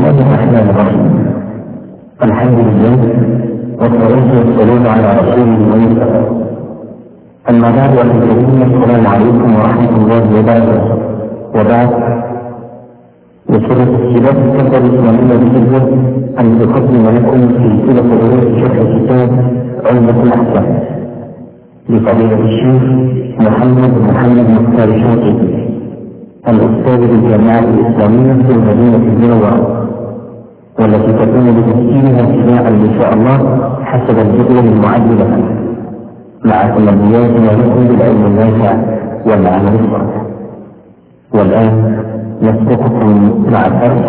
الله الرحمن الرحيم. الحمد لله والصلاة والسلام على رسول الله. أما بعد السلام عليكم ورحمة الله وبركاته. وبعد وسورة السباق الكتاب الإسلامية بجزء أن تقدم لكم سلسلة دروس شرح كتاب عمدة الأحكام لفضيلة الشيخ محمد مختار شاطئ الأستاذ بالجامعة الإسلامية في المدينة المنورة، والتي تكون بتسجيلها ابتداء إن شاء الله حسب الجدول المعد لها، مع تمنياتنا لكم بالعلم النافع والعمل الصالح. والآن نسبقكم مع الدرس.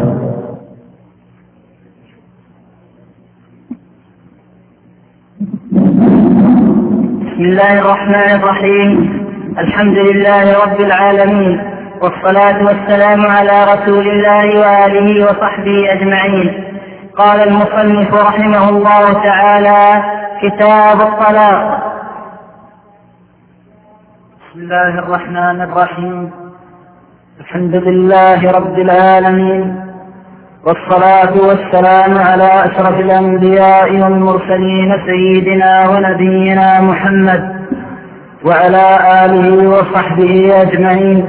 بسم الله الرحمن الرحيم. الحمد لله رب العالمين، والصلاة والسلام على رسول الله وآله وصحبه أجمعين. قال المصنف رحمه الله تعالى: كتاب الطلاق. بسم الله الرحمن الرحيم. الحمد لله رب العالمين، والصلاة والسلام على أشرف الأنبياء والمرسلين سيدنا ونبينا محمد وعلى آله وصحبه أجمعين.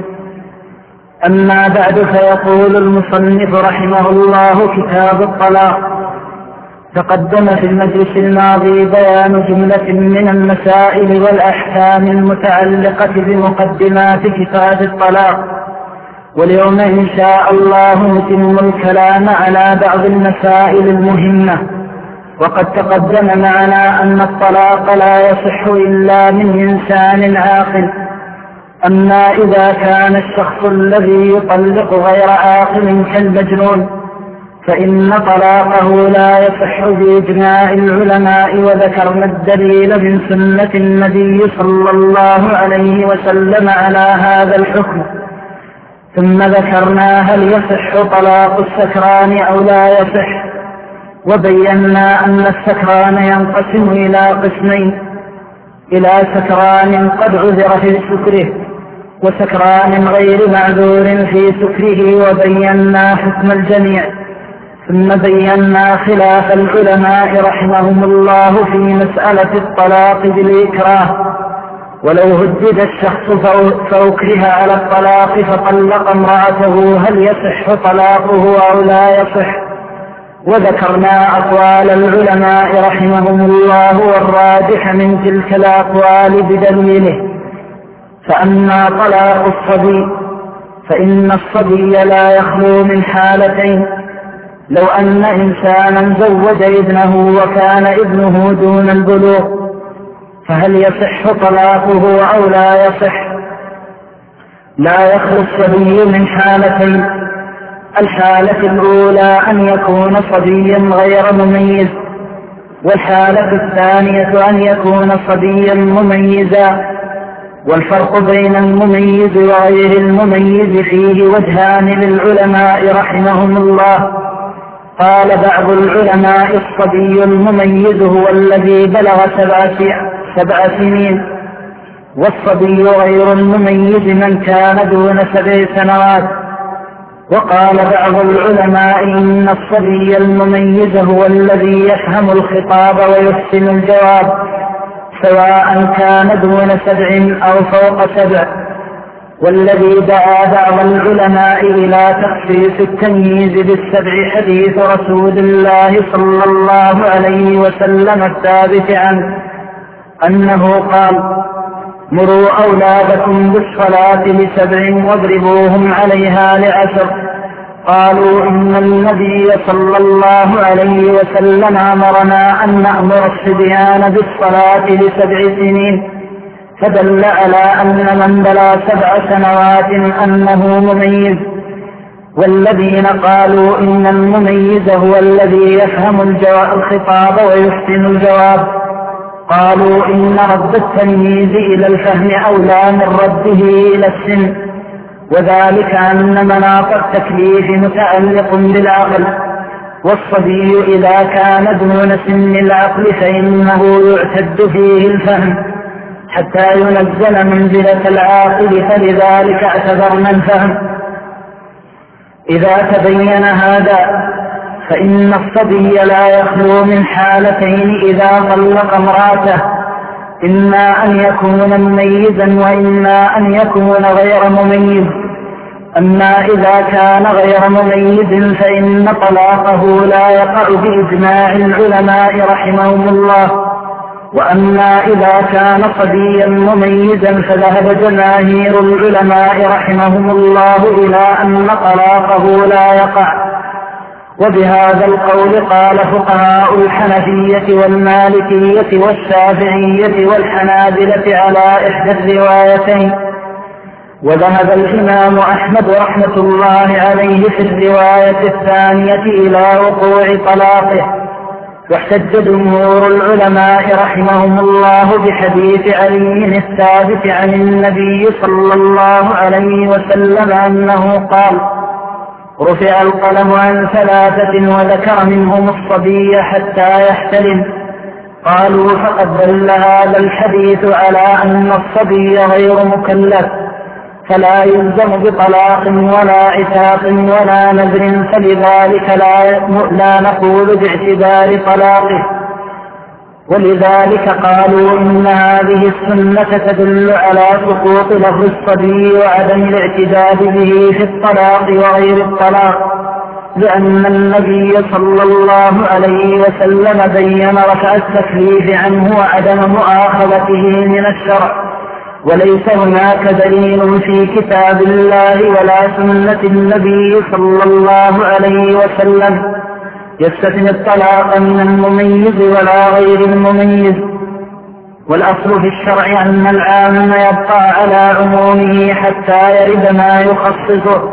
أما بعد، فيقول المصنف رحمه الله: كتاب الطلاق. تقدم في المجلس الماضي بيان جملة من المسائل والأحكام المتعلقة بمقدمات كتاب الطلاق، واليوم إن شاء الله نتم الكلام على بعض المسائل المهمة. وقد تقدم معنا أن الطلاق لا يصح إلا من إنسان عاقل. أما إذا كان الشخص الذي يطلق غير عاقل كالمجنون فإن طلاقه لا يصح بإجماع العلماء، وذكرنا الدليل من سنة النبي صلى الله عليه وسلم على هذا الحكم. ثم ذكرنا هل يصح طلاق السكران أو لا يصح، وبينا أن السكران ينقسم إلى قسمين: إلى سكران قد عذر في سكره، وسكران غير معذور في سكره، وبينا حكم الجميع. ثم بينا خلاف العلماء رحمهم الله في مسألة الطلاق بالإكراه، ولو هدد الشخص فأكره على الطلاق فطلق امرأته هل يصح طلاقه أو لا يصح. وذكرنا أقوال العلماء رحمهم الله والراجح من تلك الأقوال بدليله. فأما طلاق الصبي فإن الصبي لا يخلو من حالتين: لو أن إنسانا زوج ابنه وكان ابنه دون البلوغ فهل يصح طلاقه أو لا يصح؟ لا يخلو الصبي من حالتين: الحالة الأولى أن يكون صبيا غير مميز، والحالة الثانية أن يكون صبيا مميزا. والفرق بين المميز وغير المميز فيه وجهان للعلماء رحمهم الله. قال بعض العلماء: الصبي المميز هو الذي بلغ 7 سنين، والصبي غير المميز من كان دون 7 سنوات. وقال بعض العلماء: إن الصبي المميز هو الذي يفهم الخطاب ويحسن الجواب، سواء كان دون 7 أو فوق 7. والذي دعا بعض العلماء إلى تخصيص التمييز بال7 حديث رسول الله صلى الله عليه وسلم الثابت عنه أنه قال: مروا أولادكم بالصلاة ل7 واضربوهم عليها ل10. قالوا: إن النبي صلى الله عليه وسلم أمرنا أن نأمر الصبيان بالصلاة ل7 سنين، فدل على أن من بلغ 7 سنوات أنه مميز. والذين قالوا إن المميز هو الذي يفهم الخطاب ويحسن الجواب قالوا إن رد التمييز إلى الفهم أولى من رده إلى السن، وذلك أن مناط التكليف متعلق بالعقل، والصبي إذا كان دون سن العقل فإنه يعتد فيه الفهم حتى ينزل منزلة العاقل، فلذلك اعتبرنا الفهم. إذا تبين هذا فإن الصبي لا يخلو من حالتين إذا طلق امرأته: إما أن يكون مميزا وإما أن يكون غير مميز. أما إذا كان غير مميز فإن طلاقه لا يقع بإجماع العلماء رحمهم الله. وأما إذا كان صبيا مميزا فذهب جماهير العلماء رحمهم الله إلى أن طلاقه لا يقع. وبهذا القول قال فقهاء الحنفية والمالكية والشافعية والحنابلة على إحدى الروايتين. وذهب الإمام أحمد رحمة الله عليه في الرواية الثانية إلى وقوع طلاقه. واحتج جمهور العلماء رحمهم الله بحديث علي الثابت عن النبي صلى الله عليه وسلم أنه قال: رفع القلم عن 3 وذكر منهم الصبي حتى يحتلم. قالوا: فقد دل هذا الحديث على أن الصبي غير مكلف، فلا يلزم بطلاق ولا عتاق ولا نذر، فلذلك لا نقول باعتبار طلاقه. ولذلك قالوا إن هذه السنة تدل على سقوط لفظ الصبي وعدم الاعتداد به في الطلاق وغير الطلاق، لأن النبي صلى الله عليه وسلم بين رفع التكليف عنه وعدم مؤاخذته من الشرع. وليس هناك دليل في كتاب الله ولا سنة النبي صلى الله عليه وسلم يستثني الطلاق من المميز ولا غير المميز. والأصل في الشرع أن العام يبقى على عمومه حتى يرد ما يخصصه،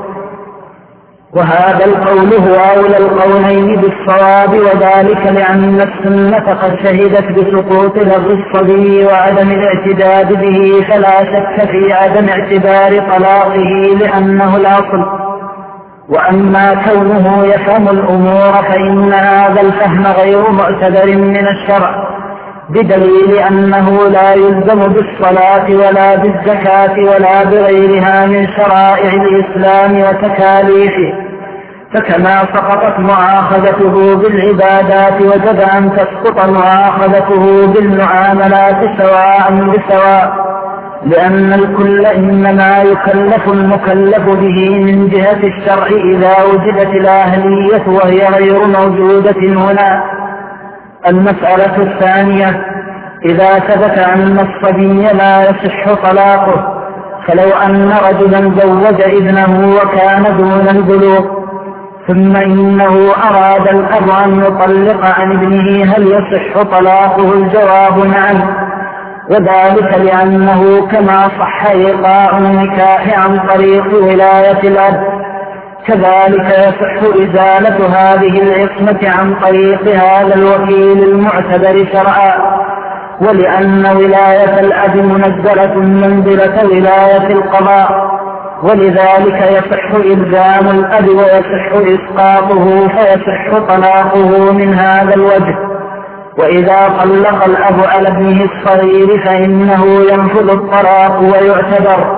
وهذا القول هو أولى القولين بالصواب، وذلك لأن السنة قد شهدت بسقوط لفظ الصبي وعدم الاعتداد به، فلا شك في عدم اعتبار طلاقه لأنه الأصل. وأما كونه يفهم الأمور فإن هذا الفهم غير معتبر من الشرع، بدليل أنه لا يلزم بالصلاة ولا بالزكاة ولا بغيرها من شرائع الإسلام وتكاليفه. فكما سقطت مؤاخذته بالعبادات وجب أن تسقط مؤاخذته بالمعاملات سواء بسواء، لأن الكل إنما يكلف المكلف به من جهة الشرع إذا وجدت الأهلية وهي غير موجودة هنا. المسألة الثانية: إذا ثبت أن الصبي لا يصح طلاقه، فلو أن رجلا زوج ابنه وكان دون البلوغ ثم إنه أراد الأب أن يطلق عن ابنه، هل يصح طلاقه؟ الجواب: نعم، وذلك لأنه كما صح إيقاع النكاح عن طريق ولاية الأب، كذلك يصح إزالة هذه العصمة عن طريق هذا الوكيل المعتبر شرعا، ولأن ولاية الأب منزلة منزلة ولاية القضاء، ولذلك يصح إلزام الأب ويصح إسقاطه، فيصح طلاقه من هذا الوجه. وإذا طلق الأب على ابنه الصغير فإنه ينفذ الطلاق ويعتبر،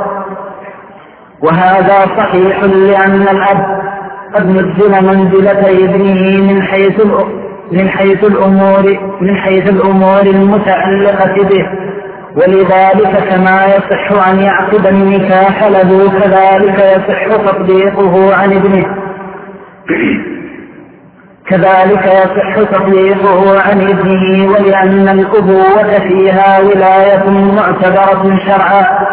وهذا صحيح لأن الأب قد نزل منزلة ابنه من حيث الأمور المتعلقة به، ولذلك كما يصح أن يعقد النكاح له كذلك يصح تطليقه عن ابنه ولأن الأبوة فيها ولاية معتبرة شرعا،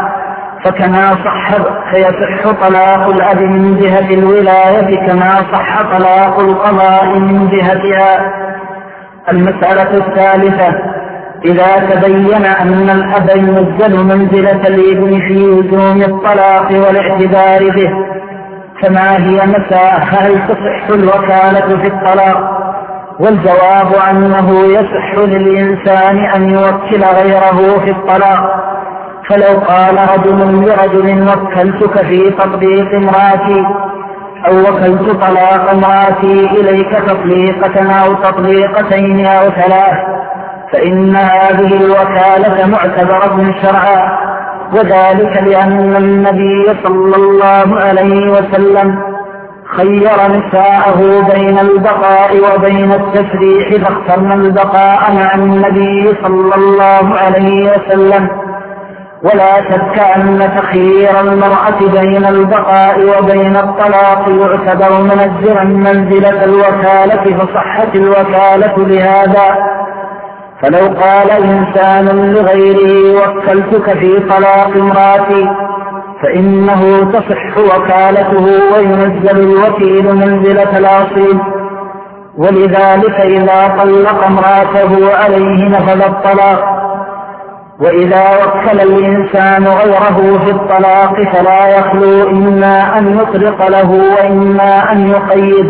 فيصح طلاق الأب من جهة الولاية كما صح طلاق القضاء من جهتها. المسألة الثالثة: إذا تبين أن الأب ينزل منزلة الابن في لزوم الطلاق والاعتبار به، فما هي هل تصح الوكالة في الطلاق؟ والجواب أنه يصح للإنسان أن يوكل غيره في الطلاق. فلو قال رجل لرجل: وكلتك في تطليق امرأتي، أو وكلت طلاق امرأتي إليك تطليقة أو تطليقتين أو 3، فإن هذه الوكالة معتبرة شرعا، وذلك لأن النبي صلى الله عليه وسلم خير نساءه بين البقاء وبين التسريح فاخترنا البقاء مع النبي صلى الله عليه وسلم. ولا شك أن تخيير المرأة بين البقاء وبين الطلاق يعتبر منزلا منزلة الوكالة، فصحت الوكالة لهذا. فلو قال إنسان لغيره وكلتك في طلاق امرأتي فإنه تصح وكالته وينزل الوكيل منزلة الأصيل. ولذلك إذا طلق امرأته عليه نفذ الطلاق. وإذا وكل الإنسان غيره في الطلاق فلا يخلو إما أن يطلق له وإما أن يقيد.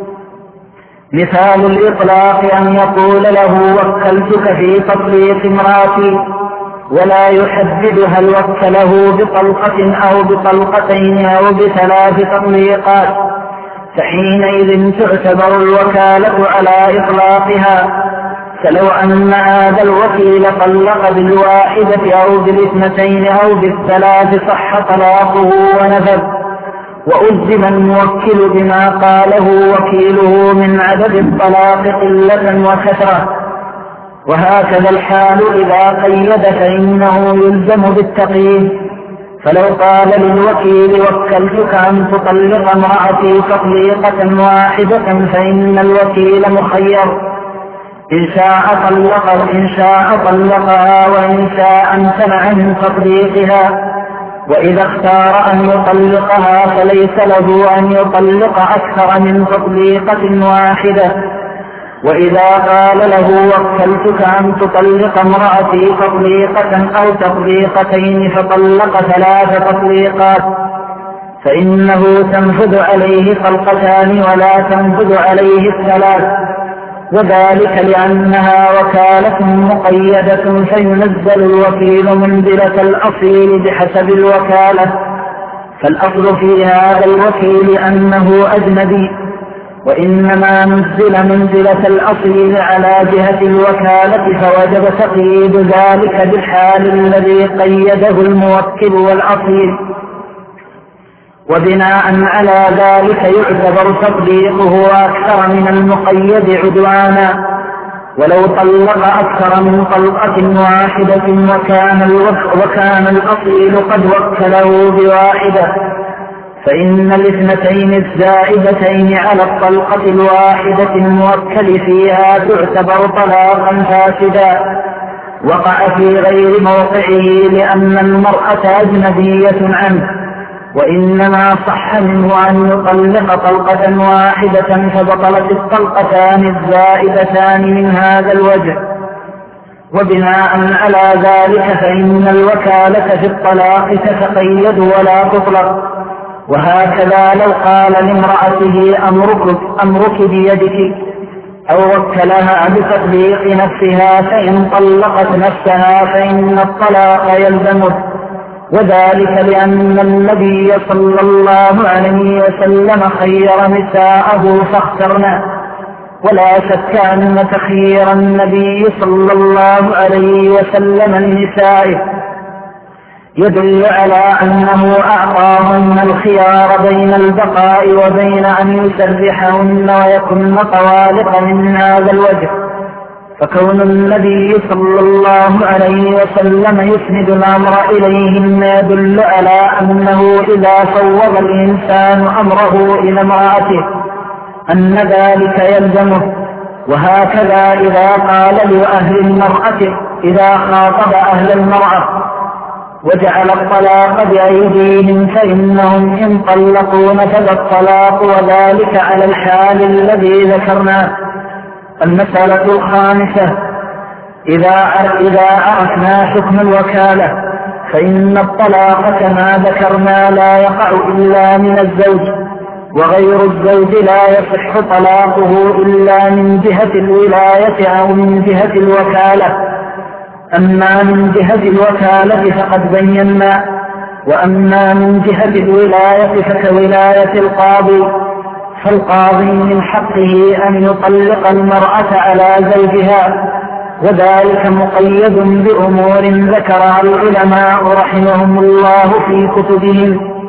مثال الإطلاق أن يقول له وكلتك في تطليق امرأتي، ولا يحدد هل وكله بطلقة أو بطلقتين أو ب3 تطليقات، فحينئذ تعتبر الوكالة على إطلاقها. فلو أن هذا الوكيل طلق بالواحدة أو ب2 أو ب3 صح طلاقه ونفذ، وألزم الموكل بما قاله وكيله من عدد الطلاق قلة وكثرة. وهكذا الحال إذا قيد فإنه يلزم بالتقييد. فلو قال للوكيل وكلتك أن تطلق امرأتي تطليقة واحدة فإن الوكيل مخير، إن شاء طلقها وإن شاء امتنع من تطليقها. وإذا اختار أن يطلقها فليس له أن يطلق أكثر من تطليقة واحدة. وإذا قال له وكلتك أن تطلق امرأتي تطليقة أو تطليقتين فطلق 3 تطليقات فإنه تنفذ عليه طلقتان ولا تنفذ عليه 3، وذلك لأنها وكالة مقيدة فينزل الوكيل منزلة الأصيل بحسب الوكالة. فالأصل في هذا الوكيل أنه أجنبي، وإنما نزل منزلة الأصيل على جهة الوكالة، فوجب تقييد ذلك بالحال الذي قيده الموكل والأصيل. وبناء على ذلك يعتبر تطبيقه أكثر من المقيد عدوانا. ولو طلق أكثر من طلقة واحدة وكان الأصيل قد وكله بواحدة فإن 2 الزائدتين على الطلقة الواحدة الموكل فيها تعتبر طلاقا فاسدا وقع في غير موقعه، لأن المرأة أجنبية عنه، وإنما صح منه أن يطلق طلقة واحدة فبطلت الطلقتان الزائدتان من هذا الوجه. وبناء على ذلك فإن الوكالة في الطلاق تتقيد ولا تطلق. وهكذا لو قال لامرأته أمرك بيدك أو وكلها بتطليق نفسها، فإن طلقت نفسها فإن الطلاق يلزمه، وذلك لأن النبي صلى الله عليه وسلم خير نساءه فاخترنا. ولا شك أن تخيير النبي صلى الله عليه وسلم لنسائه يدل على أنه أعطاهن الخيار بين البقاء وبين أن يسرحهن ويكن طوالق من هذا الوجه. فكون النبي صلى الله عليه وسلم يسند الأمر إليهن يدل على أنه إذا فوض الإنسان أمره إلى امرأته أن ذلك يلزمه. وهكذا إذا قال لأهل المرأة إذا خاطب أهل المرأة وجعل الطلاق بأيديهم فإنهم إن طلقوا نفذ الطلاق، وذلك على الحال الذي ذكرناه. المسألة الخامسة: إذا عرفنا حكم الوكالة فإن الطلاق كما ذكرنا لا يقع إلا من الزوج، وغير الزوج لا يصح طلاقه إلا من جهة الولاية أو من جهة الوكالة. أما من جهة الوكالة فقد بينا، وأما من جهة الولاية فكولاية القاضي، فالقاضي من حقه أن يطلق المرأة على زوجها، وذلك مقيد بأمور ذكرها العلماء رحمهم الله في كتبهم.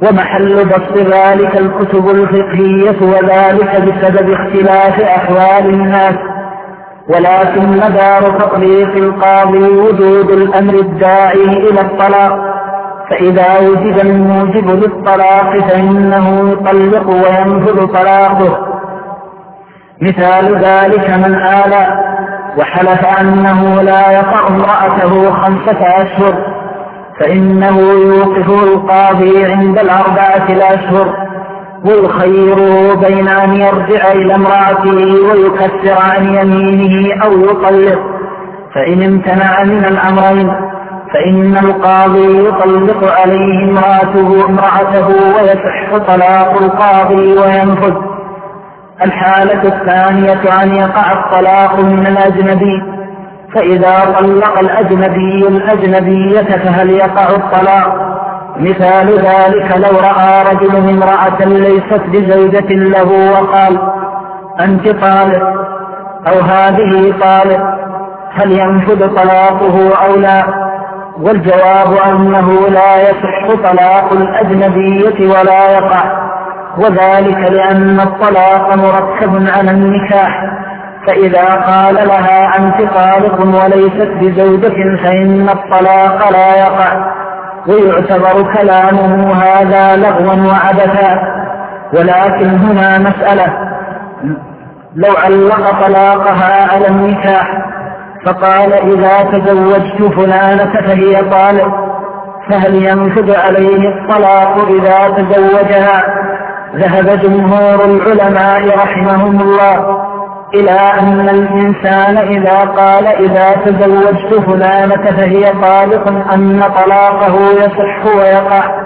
ومحل بسط ذلك الكتب الفقهية، وذلك بسبب اختلاف أحوال الناس. ولكن مدار تطبيق القاضي وجود الأمر الداعي إلى الطلاق، فإذا وجد الموجب للطلاق فإنه يطلق وينفذ طلاقه. مثال ذلك من آلى وحلف أنه لا يطأ امرأته 5 أشهر، فإنه يوقفه القاضي عند 4 الأشهر، ويخيره بين أن يرجع إلى امرأته ويكفر عن يمينه أو يطلق. فإن امتنع من الأمرين فإن القاضي يطلق عليه امرأته ويصح طلاق القاضي وينفذ. الحالة الثانية أن يقع الطلاق من الأجنبي، فإذا طلق الأجنبي الأجنبية فهل يقع الطلاق؟ مثال ذلك لو رأى رجل امرأة ليست بزوجة له وقال أنت طالق أو هذه طالق، هل ينفذ طلاقه أو لا؟ والجواب أنه لا يصح طلاق الأجنبية ولا يقع، وذلك لأن الطلاق مركب على النكاح، فإذا قال لها أنت طالق وليست بزوجة فإن الطلاق لا يقع، ويعتبر كلامه هذا لغوا وعبثا. ولكن هنا مسألة، لو علق طلاقها على النكاح فقال إذا تزوجت فلانة فهي طالق، فهل ينفذ عليه الطلاق إذا تزوجها؟ ذهب جمهور العلماء رحمهم الله إلى أن الإنسان إذا قال إذا تزوجت فلانة فهي طالق أن طلاقه يصح ويقع،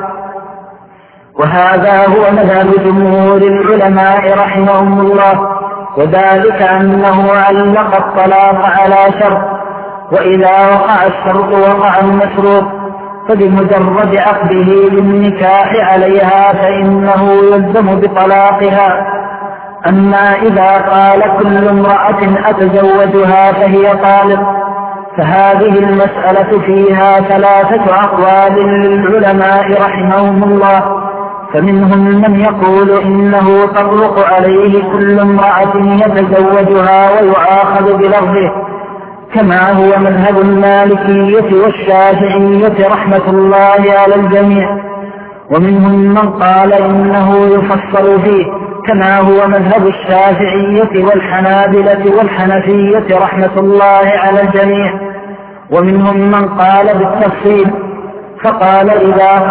وهذا هو مذهب جمهور العلماء رحمهم الله، وذلك أنه علق الطلاق على شرط، وإذا وقع الشرط وقع المشروط، فبمجرد عقده بالنكاح عليها فإنه يلزم بطلاقها. أما إذا قال كل امرأة أتزوجها فهي طالق فهذه المسألة فيها 3 أقوال للعلماء رحمهم الله، فمنهم من يقول إنه تطلق عليه كل امرأة يتزوجها ويؤاخذ بلفظه، كما هو مذهب المالكية والشافعية رحمة الله على الجميع. ومنهم من قال إنه يفصل فيه، كما هو مذهب الشافعية والحنابلة والحنفية رحمة الله على الجميع. ومنهم من قال بالتفصيل، فقال إذا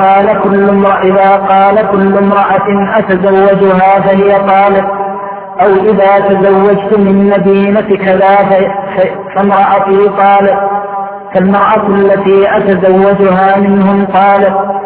قال كل امرأة أتزوجها فهي طالق، أو إذا تزوجت من مدينة كذا فامرأتي طالق، فالمرأة التي أتزوجها منهم طالق.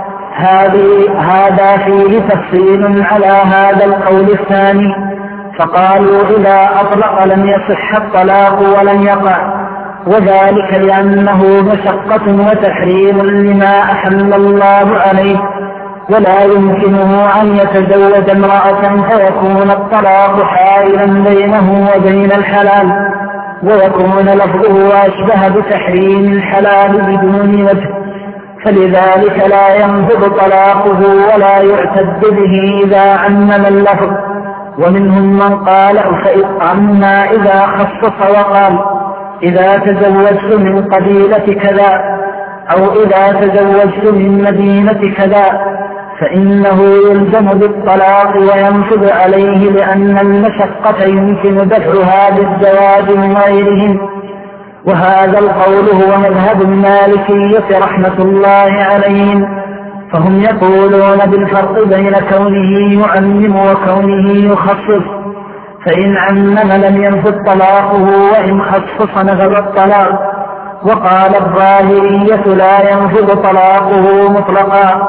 هذا فيه تفصيل على هذا القول الثاني، فقالوا إذا أطلق لم يصح الطلاق ولم يقع، وذلك لأنه مشقة وتحريم لما أحل الله عليه، ولا يمكنه أن يتزوج امرأة فيكون الطلاق حائلا بينه وبين الحلال، ويكون لفظه أشبه بتحريم الحلال بدون وجه، فلذلك لا ينفذ طلاقه ولا يعتد به إذا عمم اللفظ. ومنهم من قال أما إذا خصص وقال إذا تزوجت من قبيلة كذا، أو إذا تزوجت من مدينة كذا، فإنه يلزم بالطلاق وينفذ عليه، لأن المشقة يمكن دفعها بالزواج من غيرهم. وهذا القول هو مذهب المالكية رحمة الله عليهم، فهم يقولون بالفرق بين كونه يعمم وكونه يخصص، فإن عمم لم ينفذ طلاقه، وإن خصص نفذ الطلاق. وقال الظاهرية لا ينفذ طلاقه مطلقا.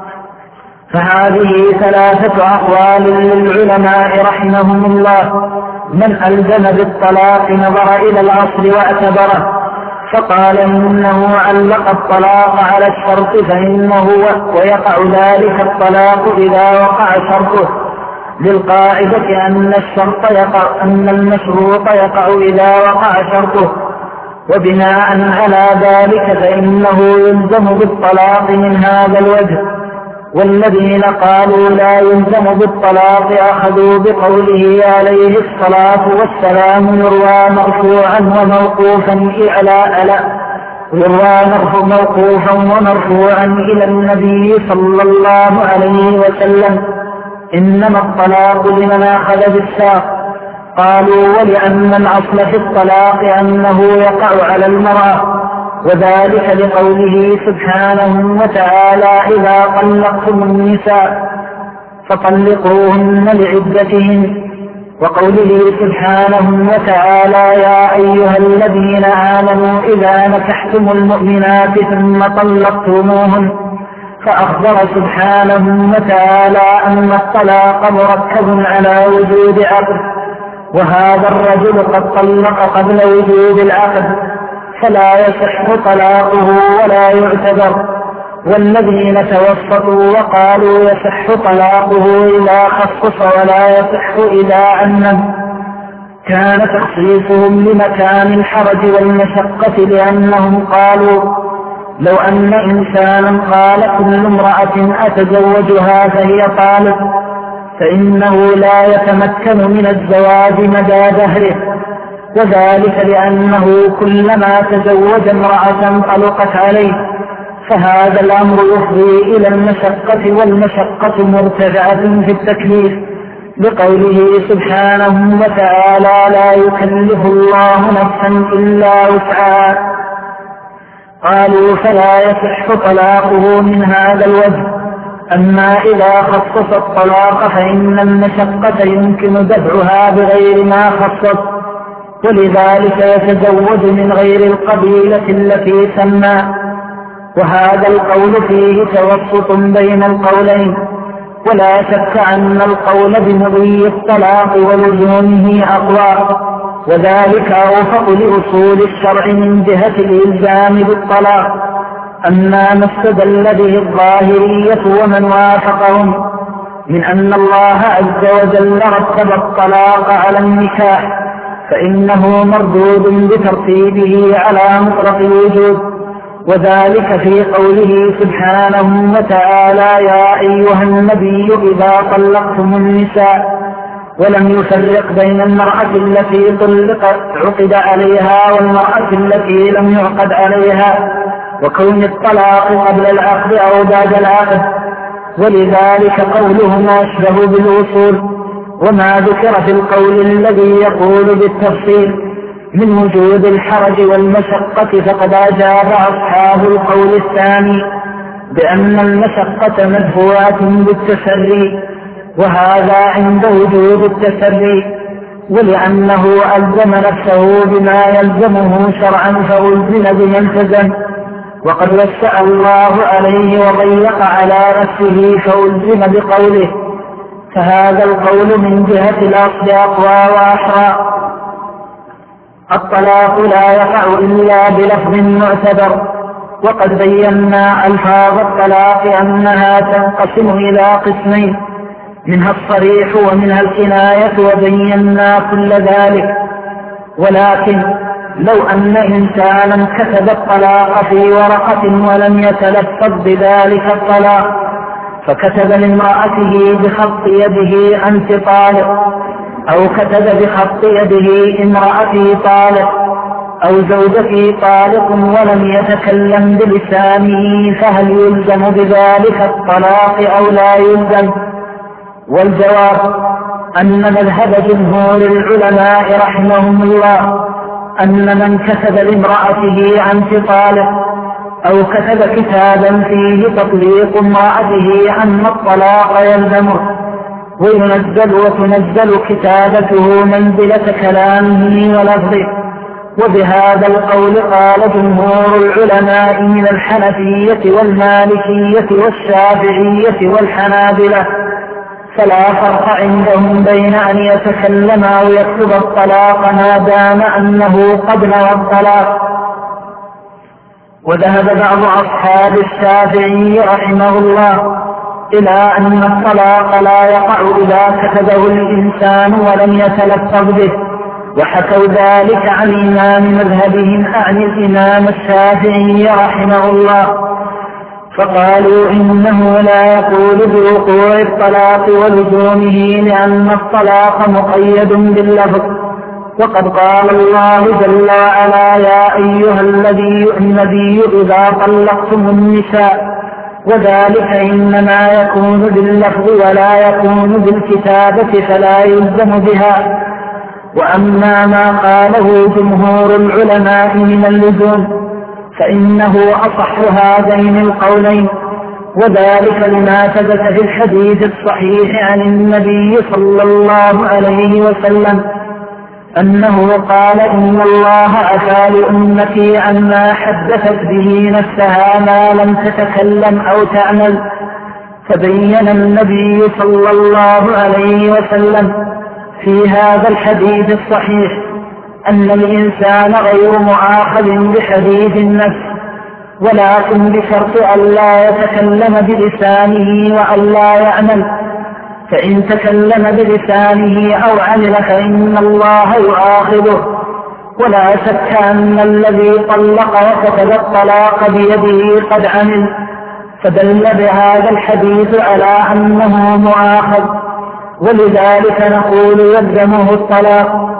فهذه 3 أقوال للعلماء رحمهم الله. من ألزم بالطلاق نظر إلى الأصل واعتبره فقال إنه علق الطلاق على الشرط فإنه ويقع ذلك الطلاق إذا وقع شرطه، للقاعدة أن المشروط يقع إذا وقع شرطه، وبناء على ذلك فإنه يلزم بالطلاق من هذا الوجه. والذين قالوا لا يلزم بالطلاق أخذوا بقوله عليه الصلاة والسلام يروى مرفوعا ومرفوعا إلى النبي صلى الله عليه وسلم: إنما الطلاق لمن أخذ بالساق. قالوا: ولأن الأصل في الطلاق أنه يقع على المرأة، وذلك لقوله سبحانه وتعالى: إذا طلقتم النساء فطلقوهن لعدتهن، وقوله سبحانه وتعالى: يا أيها الذين آمنوا إذا نكحتم المؤمنات ثم طلقتموهن. فأخبر سبحانه وتعالى أن الطلاق مركب على وجود عقد، وهذا الرجل قد طلق قبل وجود العقد، فلا يصح طلاقه ولا يعتبر. والذين توسطوا وقالوا يصح طلاقه إذا خصص ولا يصح إذا عنه، كان تخصيصهم لمكان الحرج والمشقة، لأنهم قالوا: لو أن إنسانا قال كل امرأة أتزوجها فهي طالق، فإنه لا يتمكن من الزواج مدى دهره، وذلك لأنه كلما تزوج امرأة طلقت عليه، فهذا الأمر يفضي إلى المشقة، والمشقة مرتفعة في التكليف، بقوله سبحانه وتعالى: لا يكلف الله نفسا إلا وسعها. قالوا: فلا يصح طلاقه من هذا الوجه. أما إذا خصص الطلاق فإن المشقة يمكن دفعها بغير ما خصص، ولذلك يتزوج من غير القبيلة التي سمى. وهذا القول فيه توسط بين القولين، ولا شك أن القول بمضي الطلاق ولزومه أقوى، وذلك أوفق لأصول الشرع من جهة الإلزام بالطلاق. أما ما استدل به الظاهرية ومن وافقهم من أن الله عز وجل رتب الطلاق على النكاح، فإنه مردود بترتيبه على مطلق الوجود، وذلك في قوله سبحانه وتعالى: يا أيها النبي إذا طلقتم النساء، ولم يفرق بين المرأة التي عقد عليها والمرأة التي لم يعقد عليها، وكون الطلاق قبل العقد أو بعد العقد، ولذلك قولهما أشبه بالوصول. وما ذكر في القول الذي يقول بالتفصيل من وجود الحرج والمشقة فقد أجاب أصحاب القول الثاني بأن المشقة مدفوعة بالتسري، وهذا عند وجود التسري، ولأنه ألزم نفسه بما يلزمه شرعا فألزم بما التزم، وقد وسع الله عليه وضيق على نفسه فألزم بقوله، فهذا القول من جهة الأصل أقوى وأحرى. الطلاق لا يقع إلا بلفظ معتبر، وقد بينا ألفاظ الطلاق أنها تنقسم إلى قسمين، منها الصريح ومنها الكناية، وبينا كل ذلك. ولكن لو أن إنسانا كتب الطلاق في ورقة ولم يتلفظ بذلك الطلاق، فكتب لامرأته بخط يده أنت طالق، أو كتب بخط يده امرأتي طالق، أو زوجتي طالق، ولم يتكلم بلسانه، فهل يلزم بذلك الطلاق أو لا يلزم؟ والجواب أن مذهب جمهور العلماء رحمهم الله أن من كتب لامرأته أنت طالق، أو كتب كتابا فيه تطليق امرأته أن الطلاق يلزمه، وينزل وتنزل كتابته منزلة كلامه ولفظه. وبهذا القول قال جمهور العلماء من الحنفية والمالكية والشافعية والحنابلة، فلا فرق عندهم بين أن يتكلم أو يكتب الطلاق ما دام أنه قد نوى الطلاق. وذهب بعض أصحاب الشافعي رحمه الله إلى أن الطلاق لا يقع إذا كتبه الإنسان ولم يتلفظ به، وحكوا ذلك عن إمام مذهبهم عن الإمام الشافعي رحمه الله، فقالوا إنه لا يقول بوقوع الطلاق ولزومه لأن الطلاق مقيد باللفظ، وقد قال الله جل وعلا يا أيها النبي إذا طلقتم النساء، وذلك إنما يكون باللفظ ولا يكون بالكتابة فلا يلزم بها. وأما ما قاله جمهور العلماء من اللزوم فإنه أصح هذين القولين، وذلك لما ثبت في الحديث الصحيح عن النبي صلى الله عليه وسلم أنه قال إن الله عفى لأمتي عما حدثت به نفسها ما لم تتكلم أو تعمل. فبين النبي صلى الله عليه وسلم في هذا الحديث الصحيح أن الإنسان غير مؤاخذ بحديث النفس، ولكن بشرط ألا يتكلم بلسانه وألا يعمل، فإن تكلم بلسانه أو عمل فإن الله يؤاخذه. ولا شك أن الذي طلق وكتب الطلاق بيده قد عمل، فدل بهذا الحديث على أنه مؤاخذ، ولذلك نقول يلزمه الطلاق.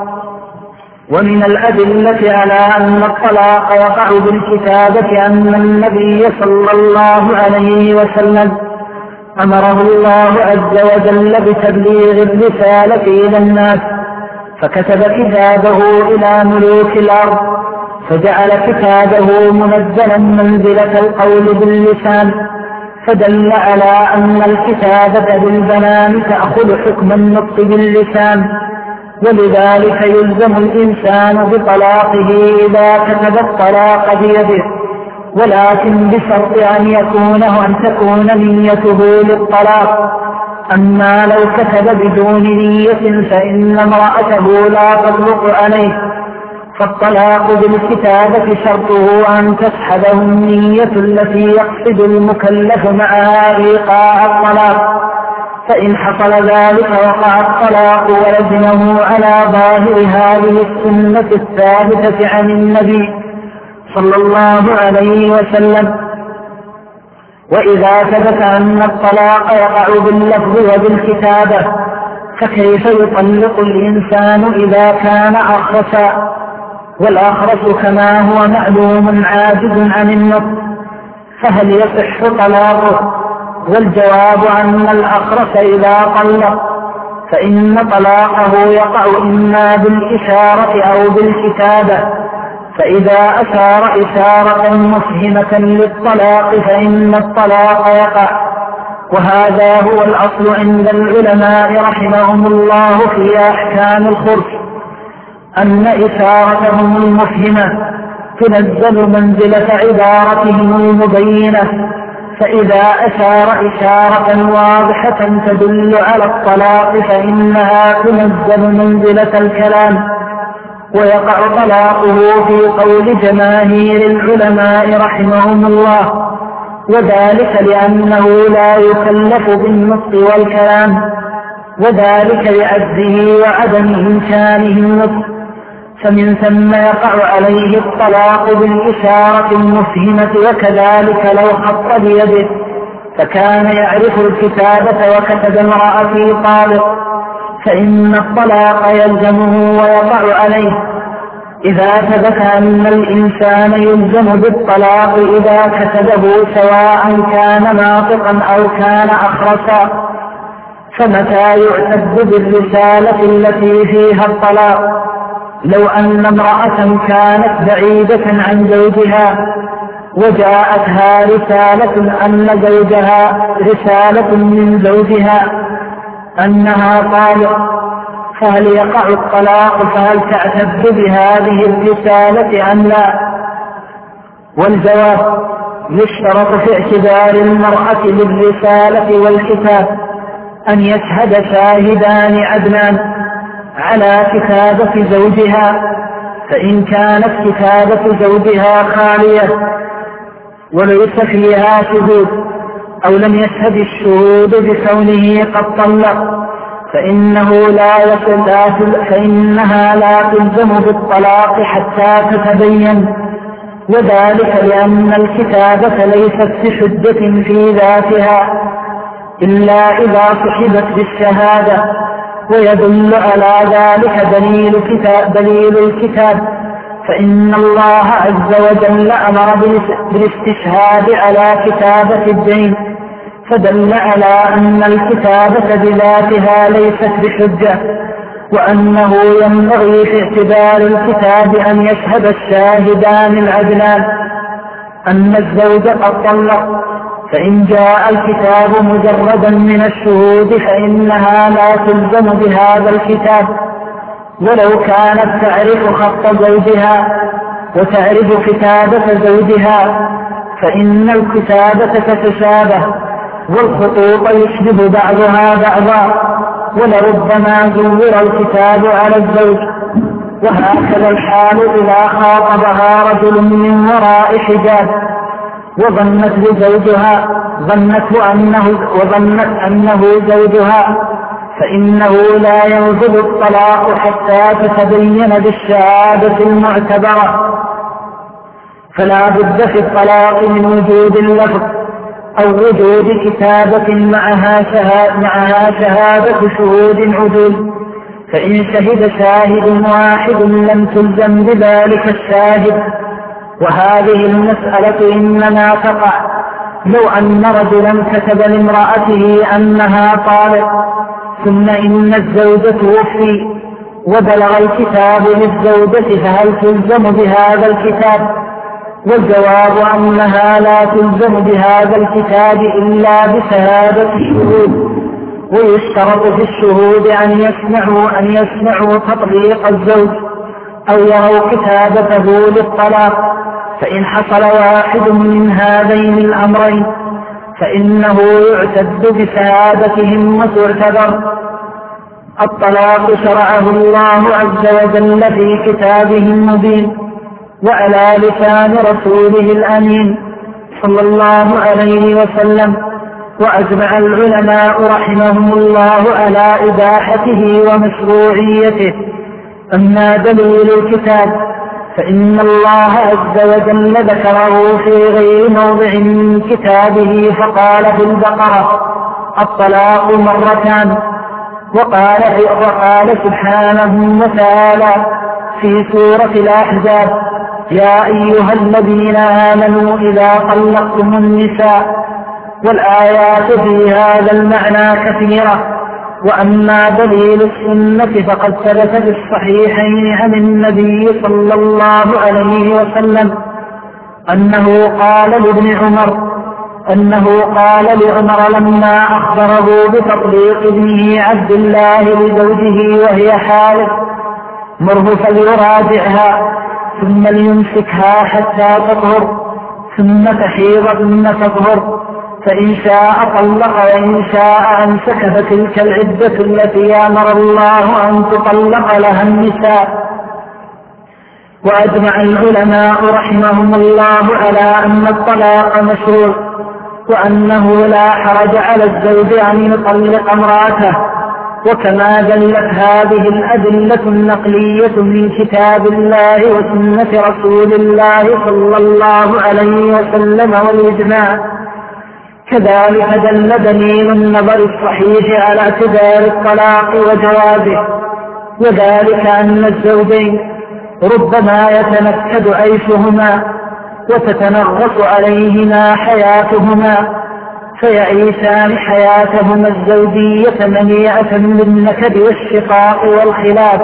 ومن الأدلة على أن الطلاق يقع بالكتابة أن النبي صلى الله عليه وسلم أمره الله عز وجل بتبليغ الرسالة إلى الناس، فكتب كتابه إلى ملوك الأرض، فجعل كتابه منزلا منزلة القول باللسان، فدل على أن الكتابة بالبنان تأخذ حكم النطق باللسان، ولذلك يلزم الإنسان بطلاقه إذا كتب الطلاق بيده، ولكن بشرط أن تكون نيته للطلاق. أما لو كتب بدون نية فإن امرأته لا تطلق عليه، فالطلاق بالكتابة شرطه أن تصحبه النية التي يقصد المكلف معها إيقاع الطلاق، فإن حصل ذلك وقع الطلاق ولزمه على ظاهر هذه السنة الثابتة عن النبي صلى الله عليه وسلم. وإذا ثبت أن الطلاق يقع باللفظ وبالكتابة فكيف يطلق الإنسان إذا كان أخرسا؟ والأخرس كما هو معلوم عاجز عن النطق، فهل يصح طلاقه؟ والجواب أن الأخرس إذا طلق فإن طلاقه يقع إما بالإشارة أو بالكتابة، فإذا أشار إشارة مفهمة للطلاق فإن الطلاق يقع. وهذا هو الأصل عند العلماء رحمهم الله في أحكام الخرس، أن إشارتهم المفهمة تنزل منزلة عبارتهم المبينة، فإذا أشار إشارة واضحة تدل على الطلاق فإنها تنزل منزلة الكلام، ويقع طلاقه في قول جماهير العلماء رحمهم الله، وذلك لأنه لا يكلف بالنطق والكلام، وذلك لعجزه وعدم إمكانه النطق، فمن ثم يقع عليه الطلاق بالإشارة المفهمة. وكذلك لو خط بيده فكان يعرف الكتابة وكتب امرأتي طالق فإن الطلاق يلزمه ويقع عليه. إذا ثبت أن الإنسان يلزم بالطلاق إذا كتبه سواء كان ناطقا أو كان أخرسا، فمتى يعتد بالرسالة التي فيها الطلاق؟ لو أن امرأة كانت بعيدة عن زوجها وجاءتها رسالة أن زوجها رسالة من زوجها أنها طالق، فهل يقع الطلاق؟ فهل تعتد بهذه الرسالة أم لا؟ والجواب يشترط في اعتبار المرأة للرسالة والكتاب أن يشهد شاهدان عدلان على كتابة زوجها، فإن كانت كتابة زوجها خالية وليس فيها شهود أو لم يشهد الشهود بكونه قد طلق فإنها لا تلزم بالطلاق حتى تتبين. وذلك لأن الكتابة ليست بحجة في ذاتها إلا إذا صحبت بالشهادة، ويدل على ذلك دليل الكتاب، فإن الله عز وجل أمر بالاستشهاد على كتابة الدين، فدل على أن الكتابة بذاتها ليست بحجة، وأنه ينبغي في اعتبار الكتاب أن يشهد الشاهدان العدلان أن الزوج قد طلق، فإن جاء الكتاب مجردا من الشهود فإنها لا تلزم بهذا الكتاب، ولو كانت تعرف خط زوجها وتعرف كتابة زوجها فإن الكتابة تتشابه والخطوط يشبه بعضها بعضا، ولربما زور الكتاب على الزوج. وهكذا الحال إذا خاطبها رجل من وراء حجاب وظنت أنه زوجها، فإنه لا ينزل الطلاق حتى تتبين بالشهادة المعتبرة، فلا بد في الطلاق من وجود اللفظ أو وجود كتابة معها شهادة شهود عدول، فإن شهد شاهد واحد لم تلزم بذلك الشاهد. وهذه المسألة إنما تقع لو أن رجلا كتب لامرأته أنها طالق، ثم إن الزوج توفي وبلغ الكتاب للزوجة، فهل تلزم بهذا الكتاب؟ والجواب أنها لا تلزم بهذا الكتاب إلا بشهادة الشهود، ويشترط في الشهود أن يسمعوا تطليق الزوج أو يروا كتابته للطلاق، فإن حصل واحد من هذين الأمرين فإنه يعتد بشهادتهم وتعتبر. الطلاق شرعه الله عز وجل في كتابه المبين وعلى لسان رسوله الأمين صلى الله عليه وسلم، وأجمع العلماء رحمهم الله على إباحته ومشروعيته. أما دليل الكتاب فإن الله عز وجل ذكره في غير موضع من كتابه، فقال في البقرة: الطلاق مرتان، وقال سبحانه وتعالى في سورة الأحزاب: يا أيها الذين آمنوا إذا طلقتم النساء. والآيات في هذا المعنى كثيرة. وأما دليل السنة فقد ثبت في الصحيحين عن النبي صلى الله عليه وسلم أنه قال لعمر لما أخبره بتطليق ابنه عبد الله لزوجه وهي حائض: مره فليراجعها ثم ليمسكها حتى تطهر ثم تحيض ثم تطهر، فإن شاء طلق وإن شاء أمسك، فتلك العدة التي أمر الله أن تطلق لها النساء. وأجمع العلماء رحمهم الله على أن الطلاق مشروع، وأنه لا حرج على الزوج أن يطلق امرأته، وكما دلت هذه الأدلة النقلية من كتاب الله وسنة رسول الله صلى الله عليه وسلم والإجماع، كذلك دل دليل النظر الصحيح على اعتبار الطلاق وجوازه، وذلك أن الزوجين ربما يتنكد عيشهما وتتنغص عليهما حياتهما، فيعيشان حياتهما الزوجية منيعة بالنكد والشقاق والخلاف،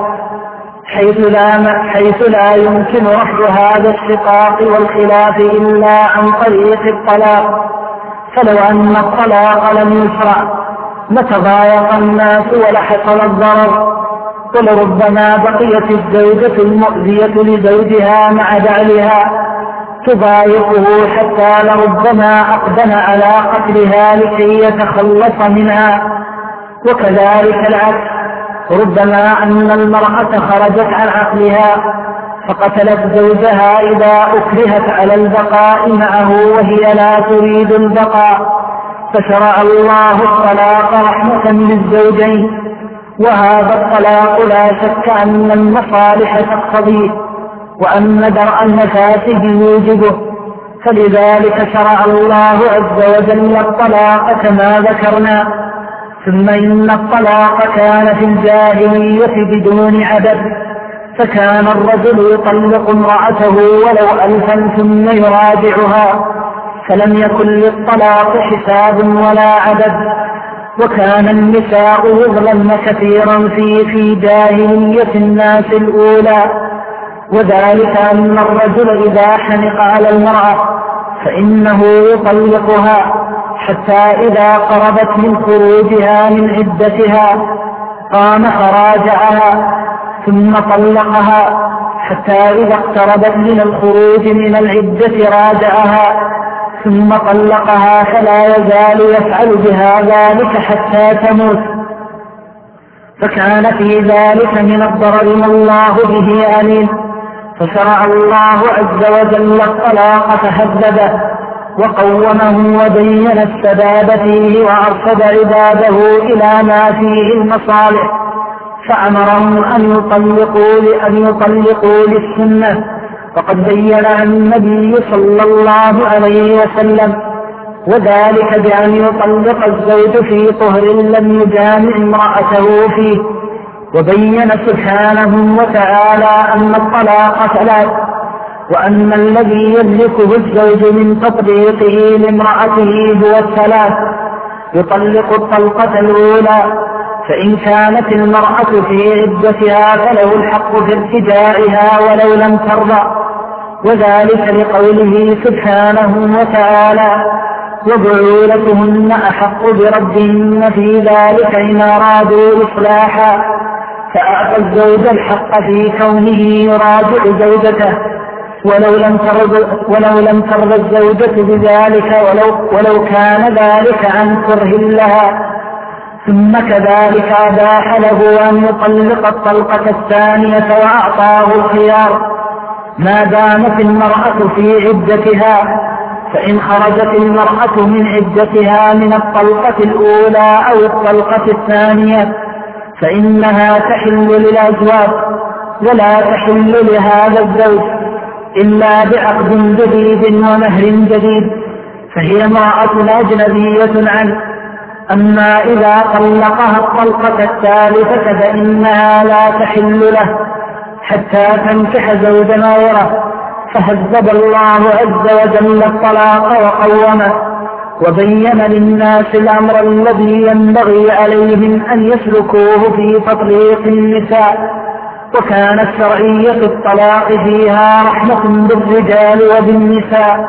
حيث لا يمكن رفع هذا الشقاق والخلاف إلا عن طريق الطلاق. فلو أن الطلاق لم يشرع لتضايق الناس ولحصل الضرر، ولربما بقيت الزوجة المؤذية لزوجها مع بعلها تضايقه حتى لربما أقدم على قتلها لكي يتخلص منها. وكذلك العكس، ربما أن المرأة خرجت عن عقلها فقتلت زوجها إذا أكرهت على البقاء معه وهي لا تريد البقاء، فشرع الله الطلاق رحمة للزوجين. وهذا الطلاق لا شك أن المصالح تقتضيه، وأن درء المفاسد يوجبه، فلذلك شرع الله عز وجل الطلاق كما ذكرنا. ثم إن الطلاق كان في الجاهلية بدون عدد، فكان الرجل يطلق امرأته ولو 1000 ثم يراجعها، فلم يكن للطلاق حساب ولا عدد. وكان النساء يظلمن كثيرا في جاهلية الناس الأولى، وذلك أن الرجل إذا حنق على المرأة فإنه يطلقها حتى إذا قربت من خروجها من عدتها قام فراجعها، ثم طلقها حتى إذا اقتربت من الخروج من العدة راجعها، ثم طلقها، فلا يزال يفعل بها ذلك حتى تموت. فكان في ذلك من الضرر ما الله به عليم، فشرع الله عز وجل الطلاق فهذبه وقومه وبين السداد فيه وأرشد عباده إلى ما فيه المصالح، فأمرهم أن يطلقوا للسنة، وقد بينها النبي صلى الله عليه وسلم، وذلك بأن يطلق الزوج في طهر لم يجامع امرأته فيه. وبين سبحانه وتعالى أن الطلاق 3، وأن الذي يملكه الزوج من تطليقه لامرأته هو 3: يطلق الطلقة الأولى، فإن كانت المرأة في عدتها فله الحق في ارتجاعها ولو لم ترضى، وذلك لقوله سبحانه وتعالى: وبعولتهن أحق بردهن في ذلك إن أرادوا إصلاحا، فأعطى الزوج الحق في كونه يراجع زوجته ولو لم ترض الزوجة بذلك ولو كان ذلك عن كره لها. ثم كذلك أباح له أن يطلق الطلقة الثانية وأعطاه الخيار ما دامت المرأة في عدتها، فإن خرجت المرأة من عدتها من الطلقة الأولى أو الطلقة الثانية فإنها تحل للأزواج ولا تحل لهذا الزوج إلا بعقد جديد ومهر جديد، فهي امرأة أجنبية عنه. أما إذا طلقها الطلقة الثالثة فإنها لا تحل له حتى تنكح زوجا غيره، فهذب الله عز وجل الطلاق وقومه، وبين للناس الأمر الذي ينبغي عليهم أن يسلكوه في تطليق النساء. وكانت شرعية الطلاق فيها رحمة بالرجال وبالنساء.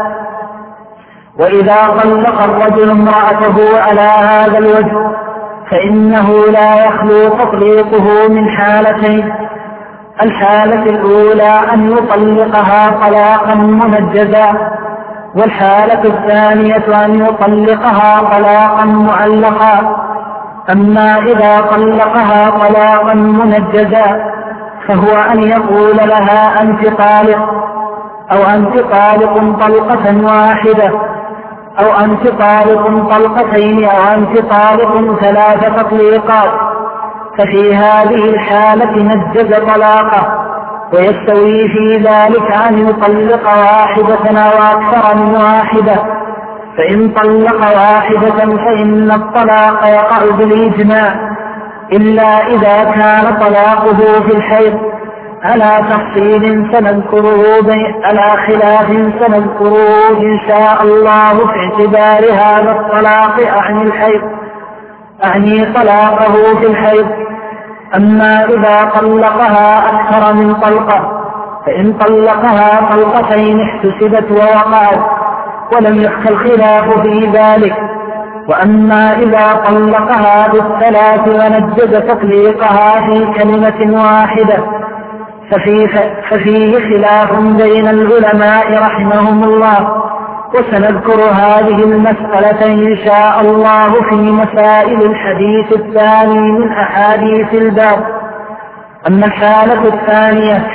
وإذا طلق الرجل امرأته على هذا الوجه فإنه لا يخلو تطليقه من حالتين: الحالة الأولى أن يطلقها طلاقا منجزا، والحالة الثانية أن يطلقها طلاقا معلقا. أما إذا طلقها طلاقا منجزا فهو أن يقول لها: أنت طالق، أو أنت طالق طلقة واحدة، أو أنت طالق طلقتين، أو أنت طالق 3 تطليقات، ففي هذه الحالة نجز طلاقه، ويستوي في ذلك أن يطلق واحدة أو أكثر من واحدة. فإن طلق واحدة فإن الطلاق يقع بالإجماع، إلا إذا كان طلاقه في الحيض على تفصيل سنذكره على خلاف سنذكره إن شاء الله في اعتبار هذا الطلاق عن الحيض، أعني طلاقه في الحيض. أما إذا طلقها أكثر من طلقة فإن طلقها طلقتين احتسبت ووقعت ولم يحكى الخلاف في ذلك. وأما إذا طلقها بالثلاث ونجز تطليقها في كلمة واحدة ففيه خلاف بين العلماء رحمهم الله، وسنذكر هذه المسألة إن شاء الله في مسائل الحديث الثاني من أحاديث الباب. أما الحالة الثانية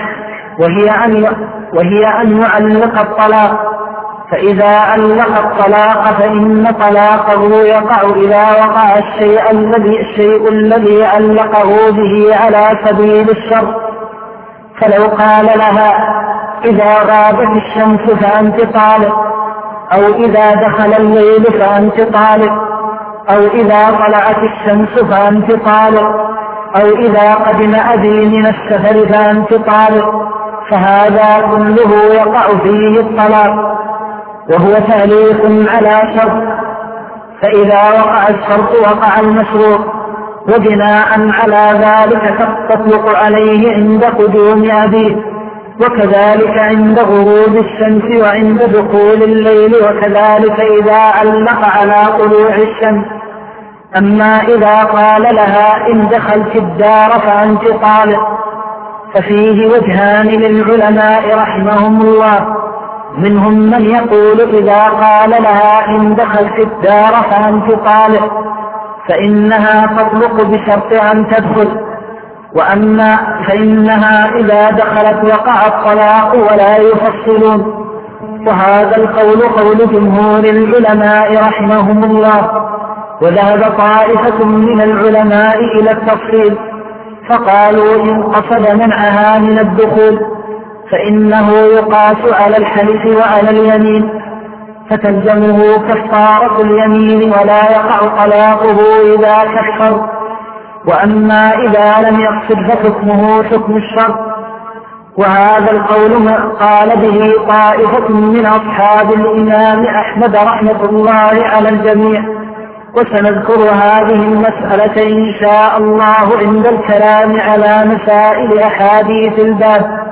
وهي أن يعلق الطلاق، فإذا علق الطلاق فإن طلاقه يقع إذا وقع الشيء الذي علقه به على سبيل الشر. فلو قال لها: إذا غابت الشمس فأنت طالق، أو إذا دخل الليل فأنت طالق، أو إذا طلعت الشمس فأنت طالق، أو إذا قدم أبي من السفر فأنت طالق، فهذا كله يقع فيه الطلاق، وهو تعليق على شرط، فإذا وقع الشرط وقع المشروط، وبناء على ذلك تطلق عليه عند قدوم أبيه، وكذلك عند غروب الشمس وعند دخول الليل، وكذلك إذا علق على طلوع الشمس. أما إذا قال لها إن دخلت الدار فأنت طالق، ففيه وجهان للعلماء رحمهم الله، منهم من يقول إذا قال لها إن دخلت الدار فأنت طالق فإنها تطلق بشرط أن تدخل، وأما فإنها إذا دخلت وقع الطلاق ولا يفصلون. وهذا القول قول جمهور العلماء رحمهم الله، وذهب طائفة من العلماء إلى التفصيل، فقالوا إن قصد منعها من الدخول فإنه يقاس على الحلف وعلى اليمين، فتلزمه كفارة اليمين ولا يقع طلاقه إذا كفر. وأما إذا لم يقصد فحكمه حكم الشرط. وهذا القول قال به طائفة من أصحاب الإمام أحمد رحمة الله على الجميع، وسنذكر هذه المسألة إن شاء الله عند الكلام على مسائل أحاديث الباب.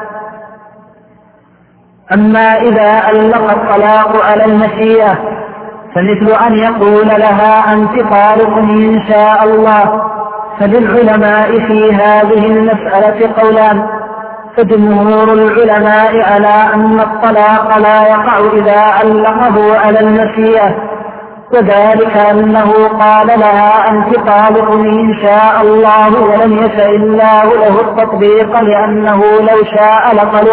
أما إذا ألق الطلاق على المشيئة فمثل أن يقول لها أنت طالق إن شاء الله، فللعلماء في هذه المسألة قولان، فجمهور العلماء على أن الطلاق لا يقع إذا علقه على المشيئة، وذلك أنه قال لها أنت طالق إن شاء الله ولم يشأ الله له التطبيق، لأنه لو شاء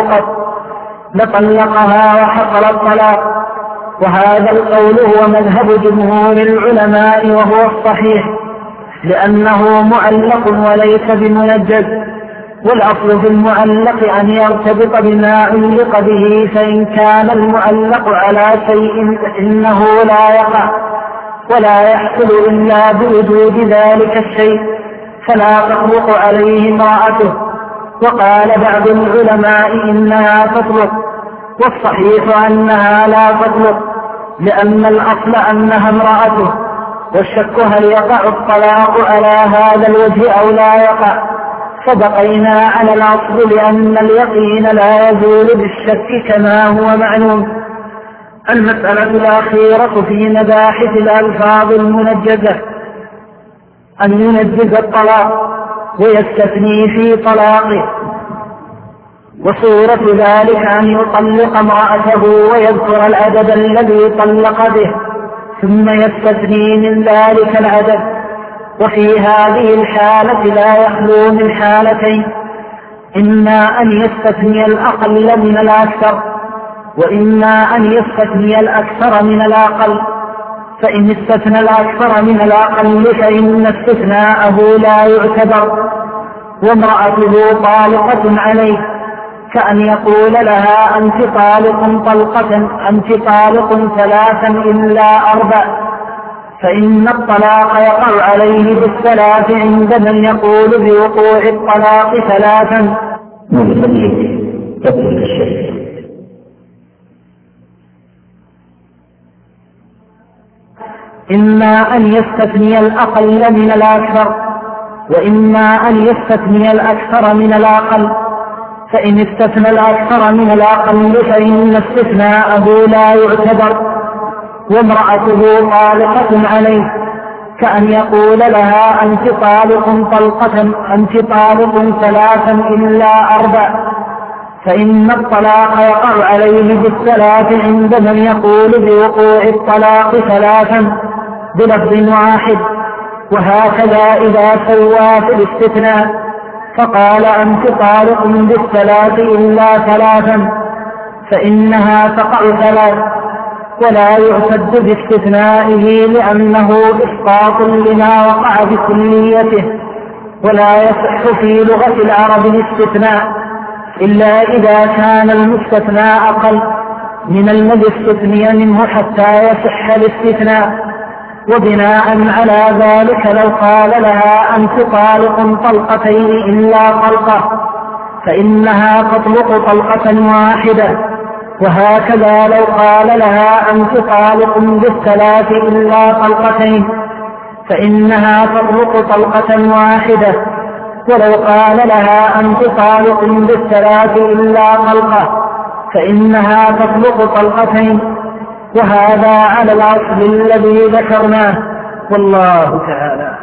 لطلقها وحصل الطلاق. وهذا القول هو مذهب جمهور العلماء وهو الصحيح، لأنه معلق وليس بمنجز، والأصل في المعلق أن يرتبط بما علق به، فإن كان المعلق على شيء إنه لا يقع ولا يحصل إلا بوجود ذلك الشيء، فلا تطلق عليه امرأته. وقال بعض العلماء إنها تطلق، والصحيح أنها لا تطلق، لأن الأصل أنها امرأته، والشك هل يقع الطلاق على هذا الوجه أو لا يقع، فبقينا على الأصل لأن اليقين لا يزول بالشك كما هو معلوم. المسألة الأخيرة في مباحث الألفاظ المنجزة أن ينجز الطلاق ويستثني في طلاقه، وصورة ذلك أن يطلق امرأته ويذكر العدد الذي طلق به ثم يستثني من ذلك العدد. وفي هذه الحالة لا يخلو من حالتين، إما أن يستثني الأقل من الأكثر، وإما أن يستثني الأكثر من الأقل. فإن استثنى الأكثر من الأقل فإن استثناءه لا يعتبر، وامرأته طالقة عليه، كأن يقول لها أنت طالق طلقة، أنت طالق ثلاثا إلا أربع، فإن الطلاق يقع عليه بالثلاث عند من يقول بوقوع الطلاق ثلاثا. إما أن يستثني الأقل من الأكثر، وإما أن يستثني الأكثر من الأقل. فإن استثنى الأكثر من الأقل فإن استثناءه لا يعتبر، وامرأته طالقة عليه، كأن يقول لها أنت طالق طلقة، أنت طالق ثلاثا إلا أربع، فإن الطلاق يقع عليه بالثلاث عند من يقول بوقوع الطلاق ثلاثا بلفظ واحد. وهكذا إذا سوى في الاستثناء فقال أنت طالق بالثلاث إلا ثلاثا فإنها تقع ثلاث، ولا يعتد باستثنائه لأنه إسقاط لما وقع بكليته، ولا يصح في لغة العرب الاستثناء، إلا إذا كان المستثنى أقل من الذي استثني منه حتى يصح الاستثناء. وبناء على ذلك لو قال لها أنت طالق طلقتين إلا طلقة فإنها تطلق طلقة واحدة، وهكذا لو قال لها أنت طالق بالثلاث إلا طلقتين فإنها تطلق طلقة واحدة، ولو قال لها أنت طالق بالثلاث إلا طلقة فإنها تطلق طلقتين، وهذا على الأصل الذي ذكرناه، والله تعالى.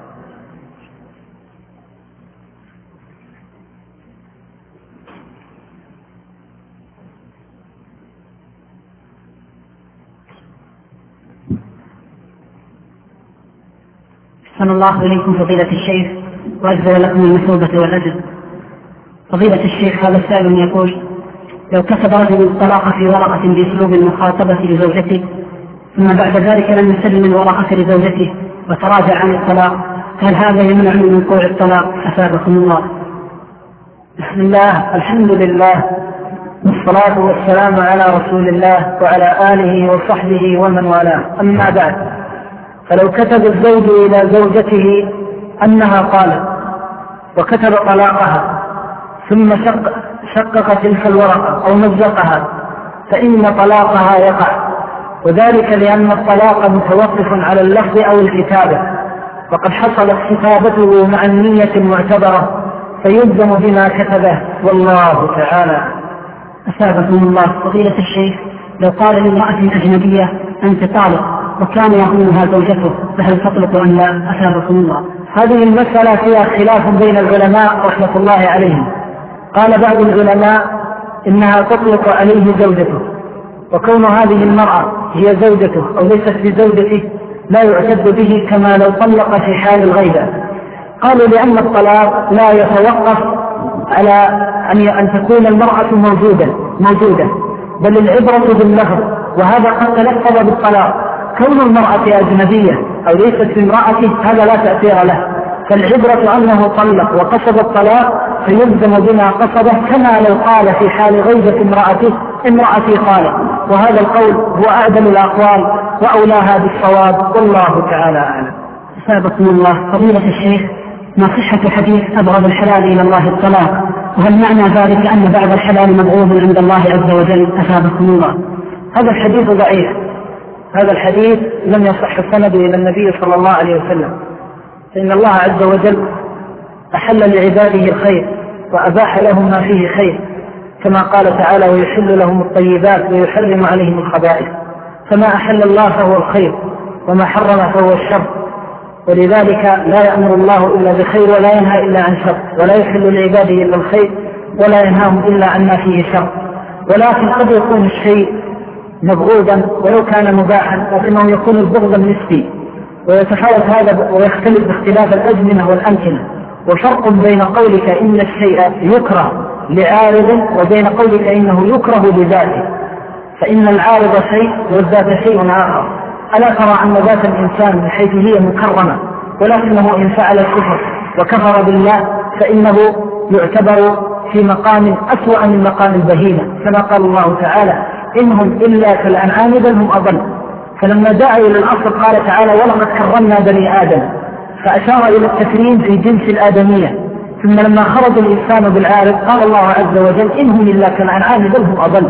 أحسن الله إليكم فضيلة الشيخ وأجزل لكم المثوبة والأجر. فضيلة الشيخ هذا السائل يقول: لو كتب رجل الطلاق في ورقة بأسلوب المخاطبة لزوجته ثم بعد ذلك لم يسلم الورقة لزوجته وتراجع عن الطلاق، هل هذا يمنع من وقوع الطلاق؟ أثابكم الله. بسم الله، الحمد لله، والصلاة والسلام على رسول الله وعلى آله وصحبه ومن والاه، أما بعد، فلو كتب الزوج إلى زوجته أنها قالت وكتب طلاقها ثم شقق تلك الورقة أو مزقها فإن طلاقها يقع، وذلك لأن الطلاق متوقف على اللفظ أو الكتابة، وقد حصلت كتابته مع النية المعتبرة فيلزم بما كتبه، والله تعالى. أثابكم الله. فضيلة الشيخ لو قال لامرأة أجنبية أنت طالق وكان يقولها زوجته فهل تطلق أم لا؟ أثابكم الله. هذه المسألة فيها خلاف بين العلماء رحمة الله عليهم. قال بعض العلماء إنها تطلق عليه زوجته، وكون هذه المرأة هي زوجته أو ليست بزوجته لا يعتد به كما لو طلق في حال الغيبة. قالوا لأن الطلاق لا يتوقف على أن تكون المرأة موجودة، بل العبرة باللفظ، وهذا قد تلفظ بالطلاق. كون المرأة أجنبية أو ليست بامرأته هذا لا تأثير له، فالعبرة أنه طلق وقصد الطلاق فيلزم بما قصده، كما لو قال في حال غيبة امرأتي طالق، وهذا القول هو أعدل الأقوال وأولاها بالصواب، والله تعالى أعلم. أثابكم الله. فضيلة الشيخ ما صحة حديث أبغض الحلال إلى الله الطلاق، وهل معنى ذلك أن بعض الحلال مبغوض عند الله عز وجل؟ أثابكم الله. هذا الحديث ضعيف، هذا الحديث لم يصح سنده إلى النبي صلى الله عليه وسلم، فإن الله عز وجل أحل لعباده الخير وأباح لهم ما فيه خير، كما قال تعالى: ويحل لهم الطيبات ويحرم عليهم الخبائث، فما أحل الله فهو الخير وما حرم فهو الشر، ولذلك لا يأمر الله إلا بخير ولا ينهى إلا عن شر، ولا يحل لعباده إلا الخير ولا ينهاهم إلا عن ما فيه شر. ولكن قد يكون الشيء مبغوضا ولو كان مباحا، لكنه يكون البغض النسبي، ويتفاوت هذا ويختلف باختلاف الأزمنة والأمكنة. وفرق بين قولك إن الشيء يكره لعارض وبين قولك إنه يكره لذاته، فإن العارض شيء والذات شيء آخر. ألا ترى أن ذات الإنسان من حيث هي مكرمة، ولكنه إن فعل الكفر وكفر بالله فإنه يعتبر في مقام أسوأ من مقام البهيمة، كما قال الله تعالى: إنهم إلا كالأنعام بل هم أضل. فلما دعا إلى الأصل قال تعالى: ولقد كرمنا بني آدم، فأشار إلى التكريم في جنس الآدمية. ثم لما خرج الإنسان بالعارض قال الله عز وجل: إنهم إلا كالأنعام بل هم أضل،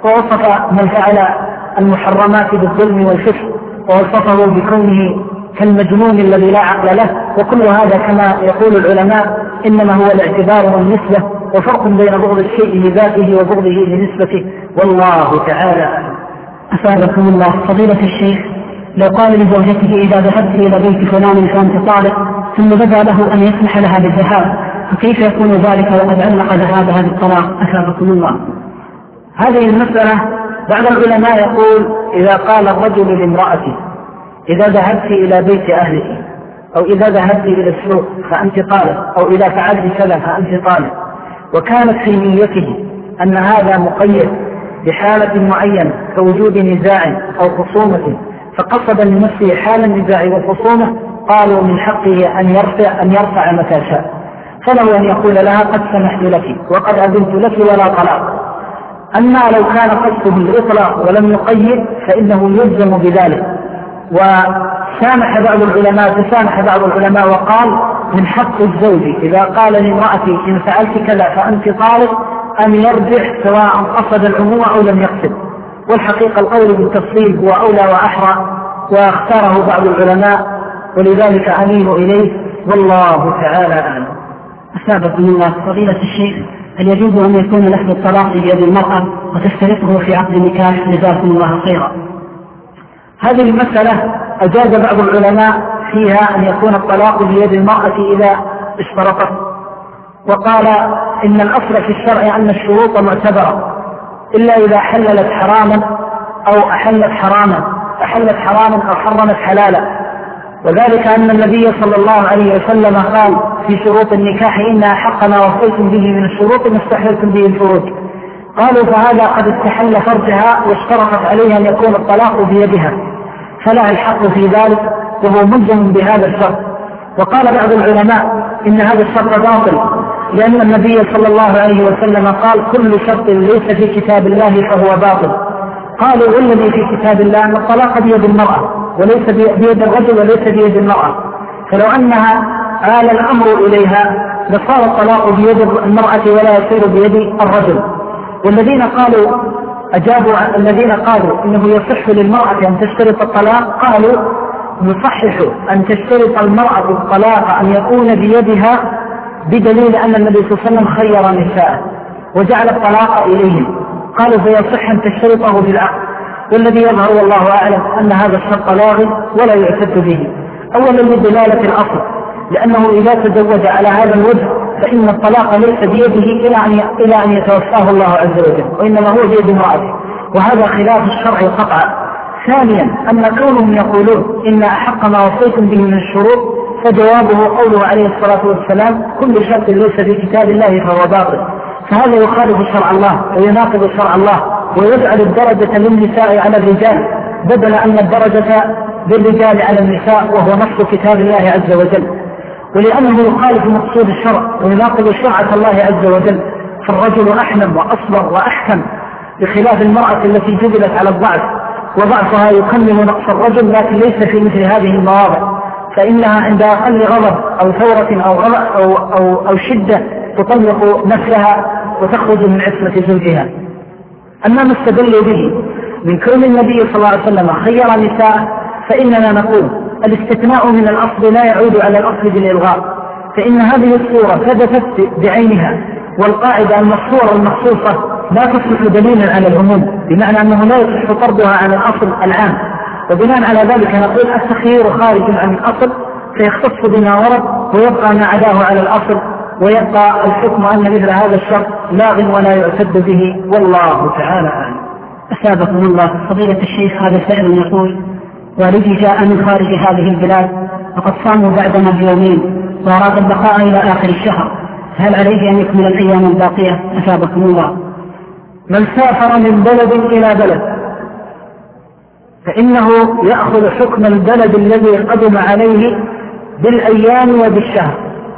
ووصف من فعل المحرمات بالظلم والفسق، ووصفه بكونه كالمجنون الذي لا عقل له. وكل هذا كما يقول العلماء إنما هو الاعتبار والنسبة، وفرق بين بغض الشيء لذاته وبغضه لنسبته، والله تعالى. أثابكم الله. فضيلة الشيخ لو قال لزوجته إذا ذهبت إلى بيت فلان فأنت طالق، ثم بدا له أن يسمح لها بالذهاب، فكيف يكون ذلك وقد علق ذهابها بالطلاق؟ أثابكم الله. هذه المسألة بعض العلماء يقول: إذا قال الرجل لامرأته إذا ذهبت إلى بيت أهلك، أو إذا ذهبت إلى السوق فأنت طالق، أو إذا فعلت كذا فأنت طالق، وكانت في نيته أن هذا مقيد بحالة معينة كوجود نزاع أو خصومة، فقصد لنفسه حال النزاع والخصومة، قالوا من حقه أن يرفع متى شاء. فله أن يقول لها قد سمحت لك وقد أذنت لك ولا طلاق. أما لو كان قصده الإطلاق ولم يقيد فإنه يلزم بذلك. وسامح بعض العلماء وقال من حق الزوج إذا قال لامرأتي إن فعلت كذا فأنت طالق أن يرجع سواء قصد العموم أو لم يقصد. والحقيقة القول بالتفصيل هو أولى وأحرى واختاره بعض العلماء، ولذلك أميل إليه والله تعالى أعلم. أثابكم الله فضيلة الشيخ، هل يجوز أن يكون لفظ الطلاق بيد المرأة وتشترطه في عقد النكاح؟ جزاكم الله خيرا. هذه المسألة أجاز بعض العلماء فيها أن يكون الطلاق بيد المرأة إذا اشترطت، وقال إن الأصل في الشرع أن الشروط معتبرة إلا إذا حللت حراما أو أحلت حراما أو حرمت حلالا. وذلك أن النبي صلى الله عليه وسلم قال في شروط النكاح إن أحق ما وصيتم به من الشروط ما استحللتم به الفروج. قالوا فهذا قد استحل فرجها واشترطت عليها أن يكون الطلاق بيدها، فلها الحق في ذلك وهو ملزم بهذا الشرط. وقال بعض العلماء إن هذا الشرط باطل، لأن النبي صلى الله عليه وسلم قال كل شرط ليس في كتاب الله فهو باطل. قالوا والذي في كتاب الله أن الطلاق بيد المرأة وليس بيد الرجل وليس بيد المرأة، فلو أنها آل الأمر إليها لصار الطلاق بيد المرأة ولا يصير بيد الرجل. والذين قالوا إنه يصح للمرأة أن تشترط الطلاق قالوا يصحح أن تشترط المرأة الطلاق أن يكون بيدها بدليل أن النبي صلى الله عليه وسلم خير نساء وجعل الطلاق إليهم، قالوا فيصح أن تشترطه بالعقد. والذي يظهر والله أعلم أن هذا الشرط لاغي ولا يعتد به، أولا لدلالة الأصل، لأنه إذا تزوج على هذا الوجه فإن الطلاق ليس بيده إلى أن يتوفاه الله عز وجل، وإنما هو بيد امرأته، وهذا خلاف الشرع قطعا. ثانيا أن كونهم يقولون إن أحق ما وصيتم به من الشروط فجوابه قوله عليه الصلاة والسلام كل شرط ليس في كتاب الله فهو باطل، فهذا يخالف شرع الله ويناقض شرع الله ويجعل الدرجة للنساء على الرجال بدل أن الدرجة للرجال على النساء، وهو نص كتاب الله عز وجل. ولأنه يخالف مقصود الشرع ويناقض شرعة الله عز وجل، فالرجل أحلم وأصبر وأحكم بخلاف المرأة التي جبلت على الضعف، وضعفها يكمل نقص الرجل لكن ليس في مثل هذه المواضع، فإنها عند أقل غضب أو ثورة أو شدة تطلق نفسها وتخرج من عصمة زوجها. أما ما استدل به من كون النبي صلى الله عليه وسلم خير نساء فإننا نقول الاستثناء من الأصل لا يعود على الأصل بالإلغاء، فإن هذه الصورة ثبتت بعينها، والقاعدة المحصورة المخصوصة لا تصلح دليلا على العموم، بمعنى أنه لا يصح طردها عن الأصل العام. وبناء على ذلك نقول التخيير خارج عن الأصل فيختص بما ورد ويبقى ما عداه على الأصل، ويبقى الحكم أن مثل هذا الشرط لاغ ولا يعتد به والله تعالى أعلم. أثابكم الله فضيلة الشيخ، هذا سائل يقول والدي جاء من خارج هذه البلاد وقد صاموا بعدنا بيومين وأراد البقاء إلى آخر الشهر، هل عليه أن يكمل الأيام الباقية؟ أثابكم الله. من سافر من بلد إلى بلد فإنه يأخذ حكم البلد الذي قدم عليه بالأيام وبالشهر.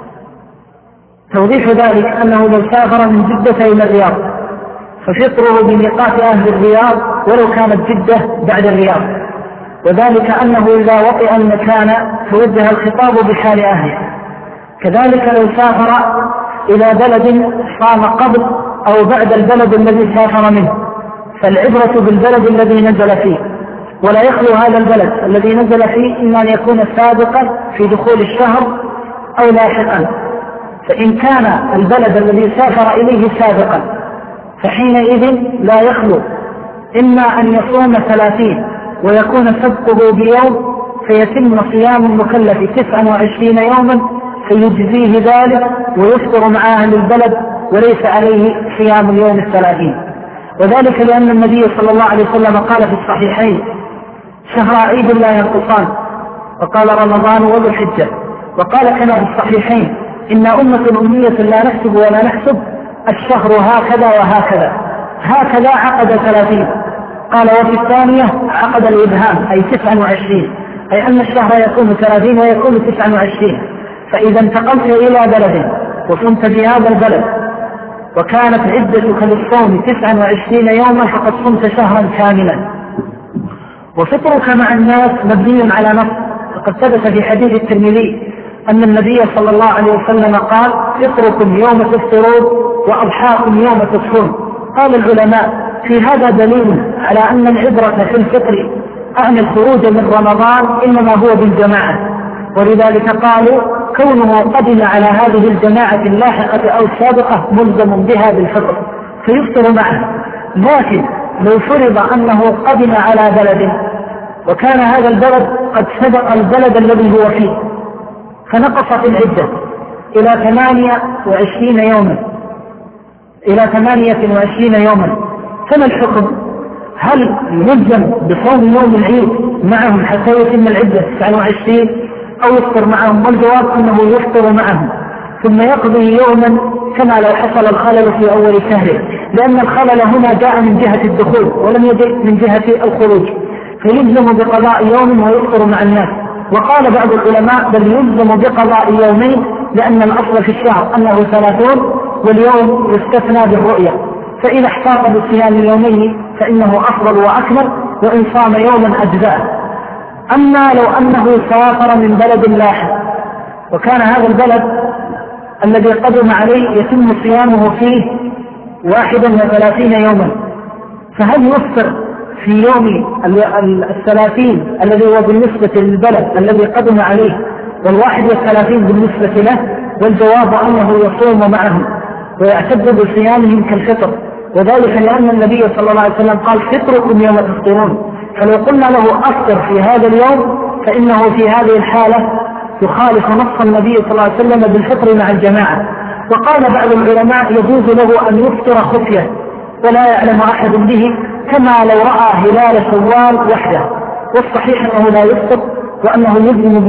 توضيح ذلك أنه لو سافر من جدة إلى الرياض ففطره بميقات أهل الرياض ولو كانت جدة بعد الرياض، وذلك أنه إذا وطئ المكان توجه الخطاب بحال أهله. كذلك لو سافر إلى بلد صام قبل أو بعد البلد الذي سافر منه فالعبرة بالبلد الذي نزل فيه، ولا يخلو هذا البلد الذي نزل فيه إما أن يكون سابقا في دخول الشهر أو لاحقا. فإن كان البلد الذي سافر إليه سابقا فحينئذ لا يخلو إما أن يصوم 30 ويكون سبقه بيوم فيتم صيام المكلف 29 يوما فيجزيه ذلك ويفطر مع أهل البلد وليس عليه صيام اليوم 30. وذلك لأن النبي صلى الله عليه وسلم قال في الصحيحين شهر عيد لا ينقصان، وقال رمضان وذو الحجة، وقال كما في الصحيحين إن أمة أمية لا نحسب ولا نحسب الشهر هكذا وهكذا، هكذا عقد 30. قال وفي الثانية عقد الإبهام أي 29، أي أن الشهر يكون 30 ويكون 29. فإذا انتقلت إلى بلد وصمت في هذا البلد وكانت عدتك للصوم 29 يوما فقد صمت شهرا كاملا. وفطرك مع الناس مبني على نص، وقد ثبت في حديث الترمذي أن النبي صلى الله عليه وسلم قال: فطركم يوم تفطرون وأضحاكم يوم تصومون. قال العلماء: في هذا دليل على أن العبرة في الفطر عن الخروج من رمضان إنما هو بالجماعة، ولذلك قالوا كونه قدم على هذه الجماعة اللاحقة أو السابقة ملزم بها بالفطر فيفطر معه. لكن لو فرض أنه قدم على بلد وكان هذا البلد قد سبق البلد الذي هو فيه فنقصت العدة إلى 28 يوما، فما الحكم؟ هل يلزم بصوم يوم العيد معهم حتى يتم العدة 29 أو يفطر معهم؟ والجواب أنه يفطر معهم ثم يقضي يوما كما لو حصل الخلل في أول شهره، لأن الخلل هنا جاء من جهة الدخول ولم يجئ من جهة الخروج، فيلزم بقضاء يوم ويفطر مع الناس. وقال بعض العلماء بل يلزم بقضاء يومين، لأن الأصل في الشهر أنه 30 واليوم يستثنى بالرؤية، فإذا احتاط بصيام يومين فإنه أفضل وأكمل، وإن صام يوما أجزاء. أما لو أنه سافر من بلد لاحق وكان هذا البلد الذي قدم عليه يتم صيامه فيه 31 يوما، فهل يفطر في يوم 30 الذي هو بالنسبة للبلد الذي قدم عليه 31 بالنسبة له؟ والجواب أنه يصوم معهم ويعتد بصيامهم كالفطر، وذلك لأن النبي صلى الله عليه وسلم قال: فطركم يوم تفطرون. فلو قلنا له أفطر في هذا اليوم فإنه في هذه الحالة يخالف نص النبي صلى الله عليه وسلم بالفطر مع الجماعة. وقال بعض العلماء يجوز له أن يفطر خفية ولا يعلم أحد به، كما لو رأى هلال شوال وحده، والصحيح أنه لا يفطر وأنه يلزم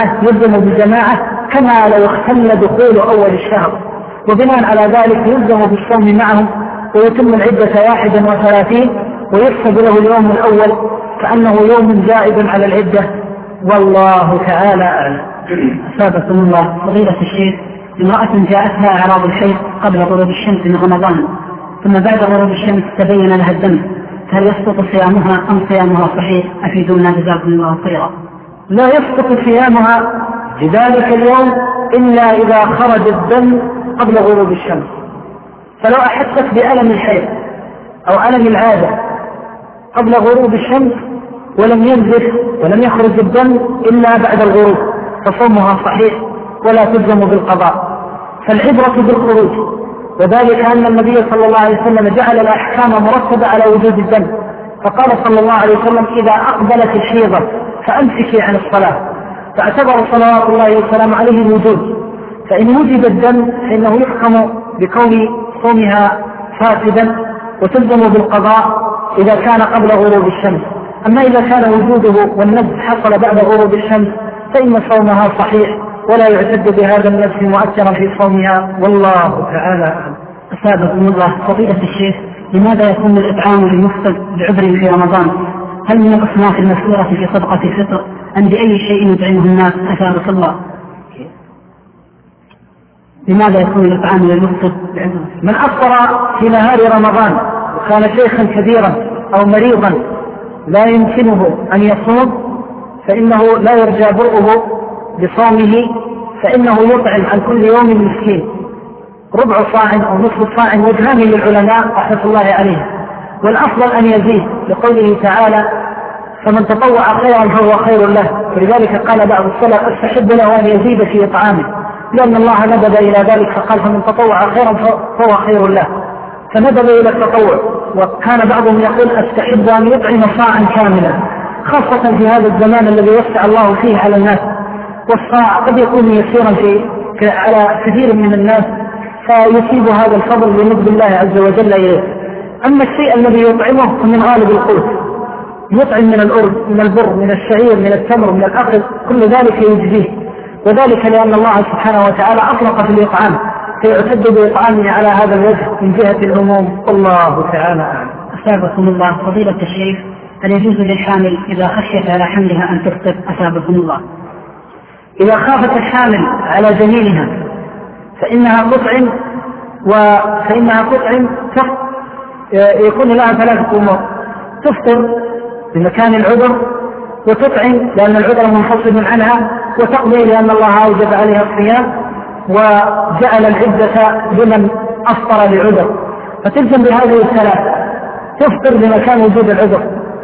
بالجماعة كما لو اختل دخول أول الشهر، وبناء على ذلك يلزم بالصوم معهم ويتم العدة 31 ويحسب له اليوم الأول كأنه يوم زائد على العدة، والله تعالى أعلم. أثابكم الله. فضيلة الشيخ، امرأة جاءتها أعراض الحيض قبل غروب الشمس من رمضان، ثم بعد غروب الشمس تبين لها الدم، هل يسقط صيامها أم صيامها صحيح؟ أفيدونا جزاكم الله خيرا. لا يسقط صيامها في ذلك اليوم إلا إذا خرج الدم قبل غروب الشمس، فلو أحست بألم الحيض أو ألم العادة قبل غروب الشمس ولم ينزف ولم يخرج الدم إلا بعد الغروب فصومها صحيح ولا تلزم بالقضاء. فالعبرة بالخروج، وذلك أن النبي صلى الله عليه وسلم جعل الأحكام مرتبة على وجود الدم، فقال صلى الله عليه وسلم: إذا أقبلت الحيضة فأمسكي عن الصلاة، فاعتبر صلوات الله وسلامه عليه الوجود، فإن وجد الدم فإنه يحكم بكون صومها فاسدا وتلزم بالقضاء إذا كان قبل غروب الشمس. أما إذا كان وجوده والنزف حصل بعد غروب الشمس فإن صومها صحيح ولا يعتد بهذا النزف مؤثرا في صومها، والله تعالى أعلم. أثابكم الله. فضيلة الشيخ، لماذا يكون الإطعام للمفطر بعذر في رمضان؟ هل من الأصناف المذكورة في صدقة الفطر أم بأي شيء يطعمه الناس؟ أثابك الله. لماذا يكون الإطعام للمفطر بعذر؟ من أفطر في نهار رمضان وكان شيخا كبيرا أو مريضا لا يمكنه أن يصوم فإنه لا يرجى برؤه بصومه، فإنه يطعم عن كل يوم مسكين ربع صاع أو نصف صاع، وجهان للعلماء رحمة الله عليه، والأفضل أن يزيد لقوله تعالى: فمن تطوع خيرا فهو خير له، ولذلك قال بعض السلف: استحب له أن يزيد في إطعامه، لأن الله ندب إلى ذلك فقال: فمن تطوع خيرا فهو خير له، فندب إلى التطوع. وكان بعضهم يقول: استحب أن يطعم صاعا كاملا، خاصة في هذا الزمان الذي وسع الله فيه على الناس، والصاع قد يكون يسيرا على كثير من الناس فيصيب هذا الفضل بنسب الله عز وجل إليه. أما الشيء الذي يطعمه من غالب القوت، يطعم من الأرز، من البر، من الشعير، من التمر، من الأخذ، كل ذلك يجزيه، وذلك لأن الله سبحانه وتعالى أطلق في الإطعام فيعتد بإطعامه على هذا الوجه من جهة العموم، والله تعالى أعلم. أثابكم الله. فضيلة الشيخ، هل يجوز للحامل إذا خشيت على حملها أن تفطر؟ أثابكم الله. إذا خافت الحامل على جنينها فإنها قطع يكون لها ثلاثة أمور: تفطر بمكان العذر، وتطعم لأن العذر منفصل عنها، وتقضي لأن الله أوجب عليها الصيام وجعل العدة لمن أفطر لعذر، فتلزم بهذه الثلاث: تفطر بمكان وجود العذر،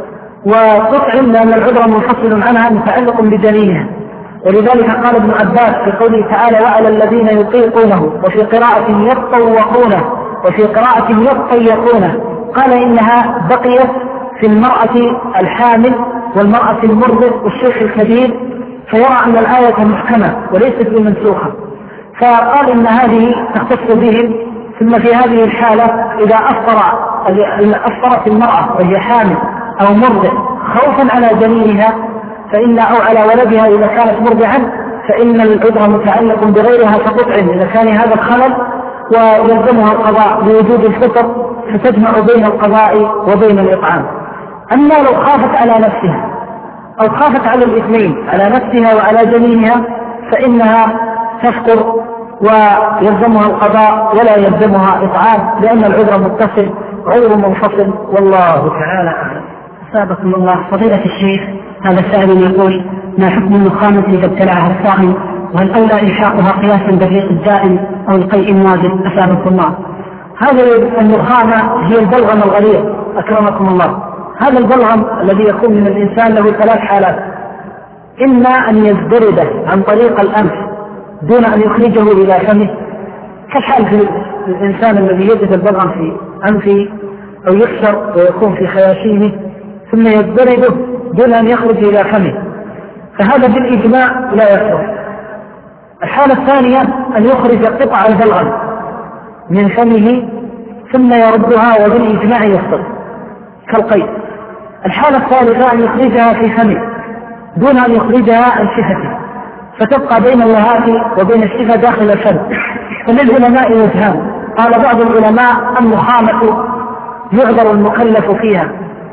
وتطعم لأن العذر منفصل عنها متعلق بدليلها. ولذلك قال ابن عباس في قوله تعالى: وعلى الذين يطيقونه، وفي قراءة يطوقونه، وفي قراءة يطيقونه، قال إنها بقيت في المرأة الحامل والمرأة المرضع والشيخ الكبير، فيرى أن الآية محكمة وليست بمنسوخة، فقال إن هذه تختص بهم. ثم في هذه الحالة إذا أفطرت المرأة وهي حامل أو مرضع خوفا على جنينها أو على ولدها إذا كانت مرضعا، فإن العذر متعلق بغيرها فتطعم إذا كان هذا الخلل، ويلزمها القضاء بوجود الفطر، فتجمع بين القضاء وبين الإطعام. أما لو خافت على نفسها أو خافت على الاثنين، على نفسها وعلى جنينها، فإنها تفطر ويلزمها القضاء ولا يلزمها إطعام، لأن العذر متصل غير منفصل، والله تعالى أعلم. أثابكم الله. فضيلة الشيخ، هذا سائل يقول: ما حكم النخامة إذا ابتلعها الصائم؟ وهل أولى إلحاقها قياسا بالريق الدائم أو القيء النازل؟ أثابكم الله. هذه النخامة هي البلغم الغليظ أكرمكم الله. هذا البلغم الذي يكون من الإنسان له ثلاث حالات: إما أن يزدرده عن طريق الأنف دون أن يخرجه إلى فمه، كالحال في الإنسان الذي يجد البلغم في أنفه أو يكسر ويكون في خياشيمه ثم يزدرده دون أن يخرج إلى فمه، فهذا بالإجماع لا يكثر. الحالة الثانية أن يخرج قطع البلغم من فمه ثم يردها وبالإجماع يفطر كالقيء. الحالة الثالثة أن يخرجها في فمه دون أن يخرجها عن شفته، فتبقى بين اللهات وبين الشفة داخل الفم. فللعلماء وجهان: قال بعض العلماء النخامة يعذر المكلف فيها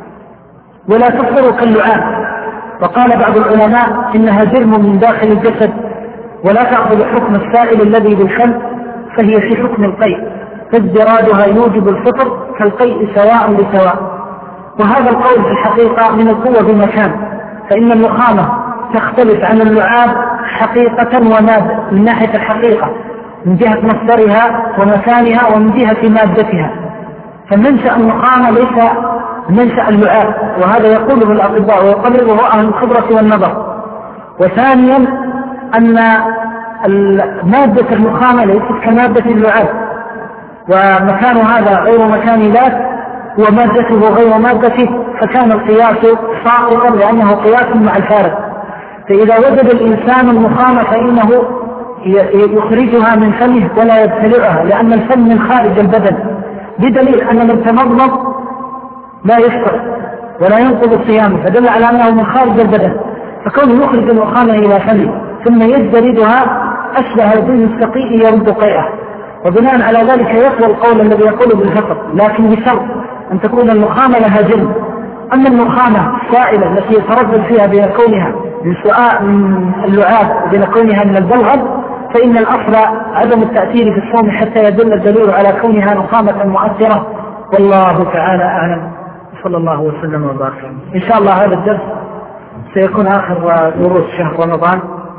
ولا تفطر كاللعاب، وقال بعض العلماء إنها جرم من داخل الجسد ولا تأخذ حكم السائل الذي بالفم، فهي في حكم القيء، فازدرادها يوجب الفطر كالقيء سواء بسواء. وهذا القول في الحقيقة من القوة بمكان، فإن النخامة تختلف عن اللعاب حقيقة ومادة من ناحية الحقيقة، من جهة مصدرها ومكانها ومن جهة مادتها، فمنشأ النخامة ليس منشأ اللعاب، وهذا يقوله الأطباء ويقرره أهل الخبرة والنظر. وثانيا أن مادة النخامة ليست كمادة اللعاب، ومكان هذا غير مكان ذاك ومادته غير مادته، فكان القياس ساقطا لأنه قياس مع الفارق. فإذا وجد الإنسان النخامة فإنه يخرجها من فمه ولا يبتلعها، لأن الفم من خارج البدن، بدليل أن من تمضمض لا يفطر ولا ينقض الصيام، فدل على أنه من خارج البدن. فكونه يخرج النخامة إلى فمه ثم يجدردها أشبه بالمستقيء يرد قيئه، وبناء على ذلك يقوى القول الذي يقول بالفطر، لكن بشرط أن تكون النخامة لها جلد. أما النخامة السائلة التي يتردد فيها بين كونها من اللعاب وبين كونها من البلغم، فإن الأصل عدم التأثير في الصوم حتى يدل الدليل على كونها نخامة مؤثرة، والله تعالى أعلم. صلى الله وسلم وبارك. إن شاء الله هذا الدرس سيكون آخر دروس شهر رمضان،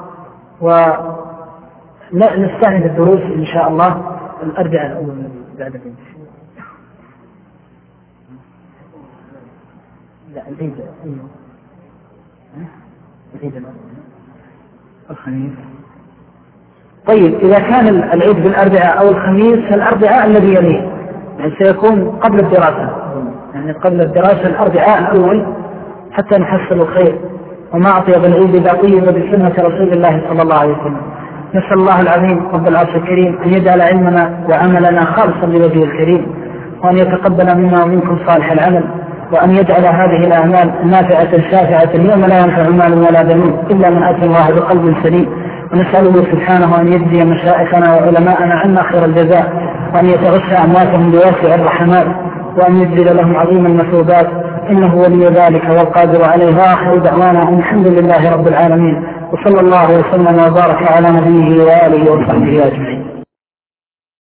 ونستعمل الدروس إن شاء الله الأربعاء الأول بعد الخميس. طيب إذا كان العيد بالأربعاء أو الخميس، فالأربعاء الذي يليه يعني سيكون قبل الدراسة، يعني قبل الدراسة الأربعاء الأول حتى نحصل الخير. وما أطيب العيد إذا طيب بسنة رسول الله صلى الله عليه وسلم. نسأل الله العظيم رب العرش الكريم أن يجعل علمنا وعملنا خالصا لوجهه الكريم، وأن يتقبل منا ومنكم صالح العمل، وأن يجعل هذه الأعمال نافعة شافعة يوم لا ينفع مال ولا بنون إلا من أتى الله بقلب سليم. ونسأله سبحانه أن يجزي مشائخنا وعلماءنا عنا خير الجزاء، وأن يتغشى أمواتهم بواسع الرحمات، وأن يجزل لهم عظيم المثوبات، إنه ولي ذلك والقادر عليه. وآخر دعوانا أن الحمد لله رب العالمين، وصلى الله وسلم وبارك على نبيه وآله وصحبه أجمعين.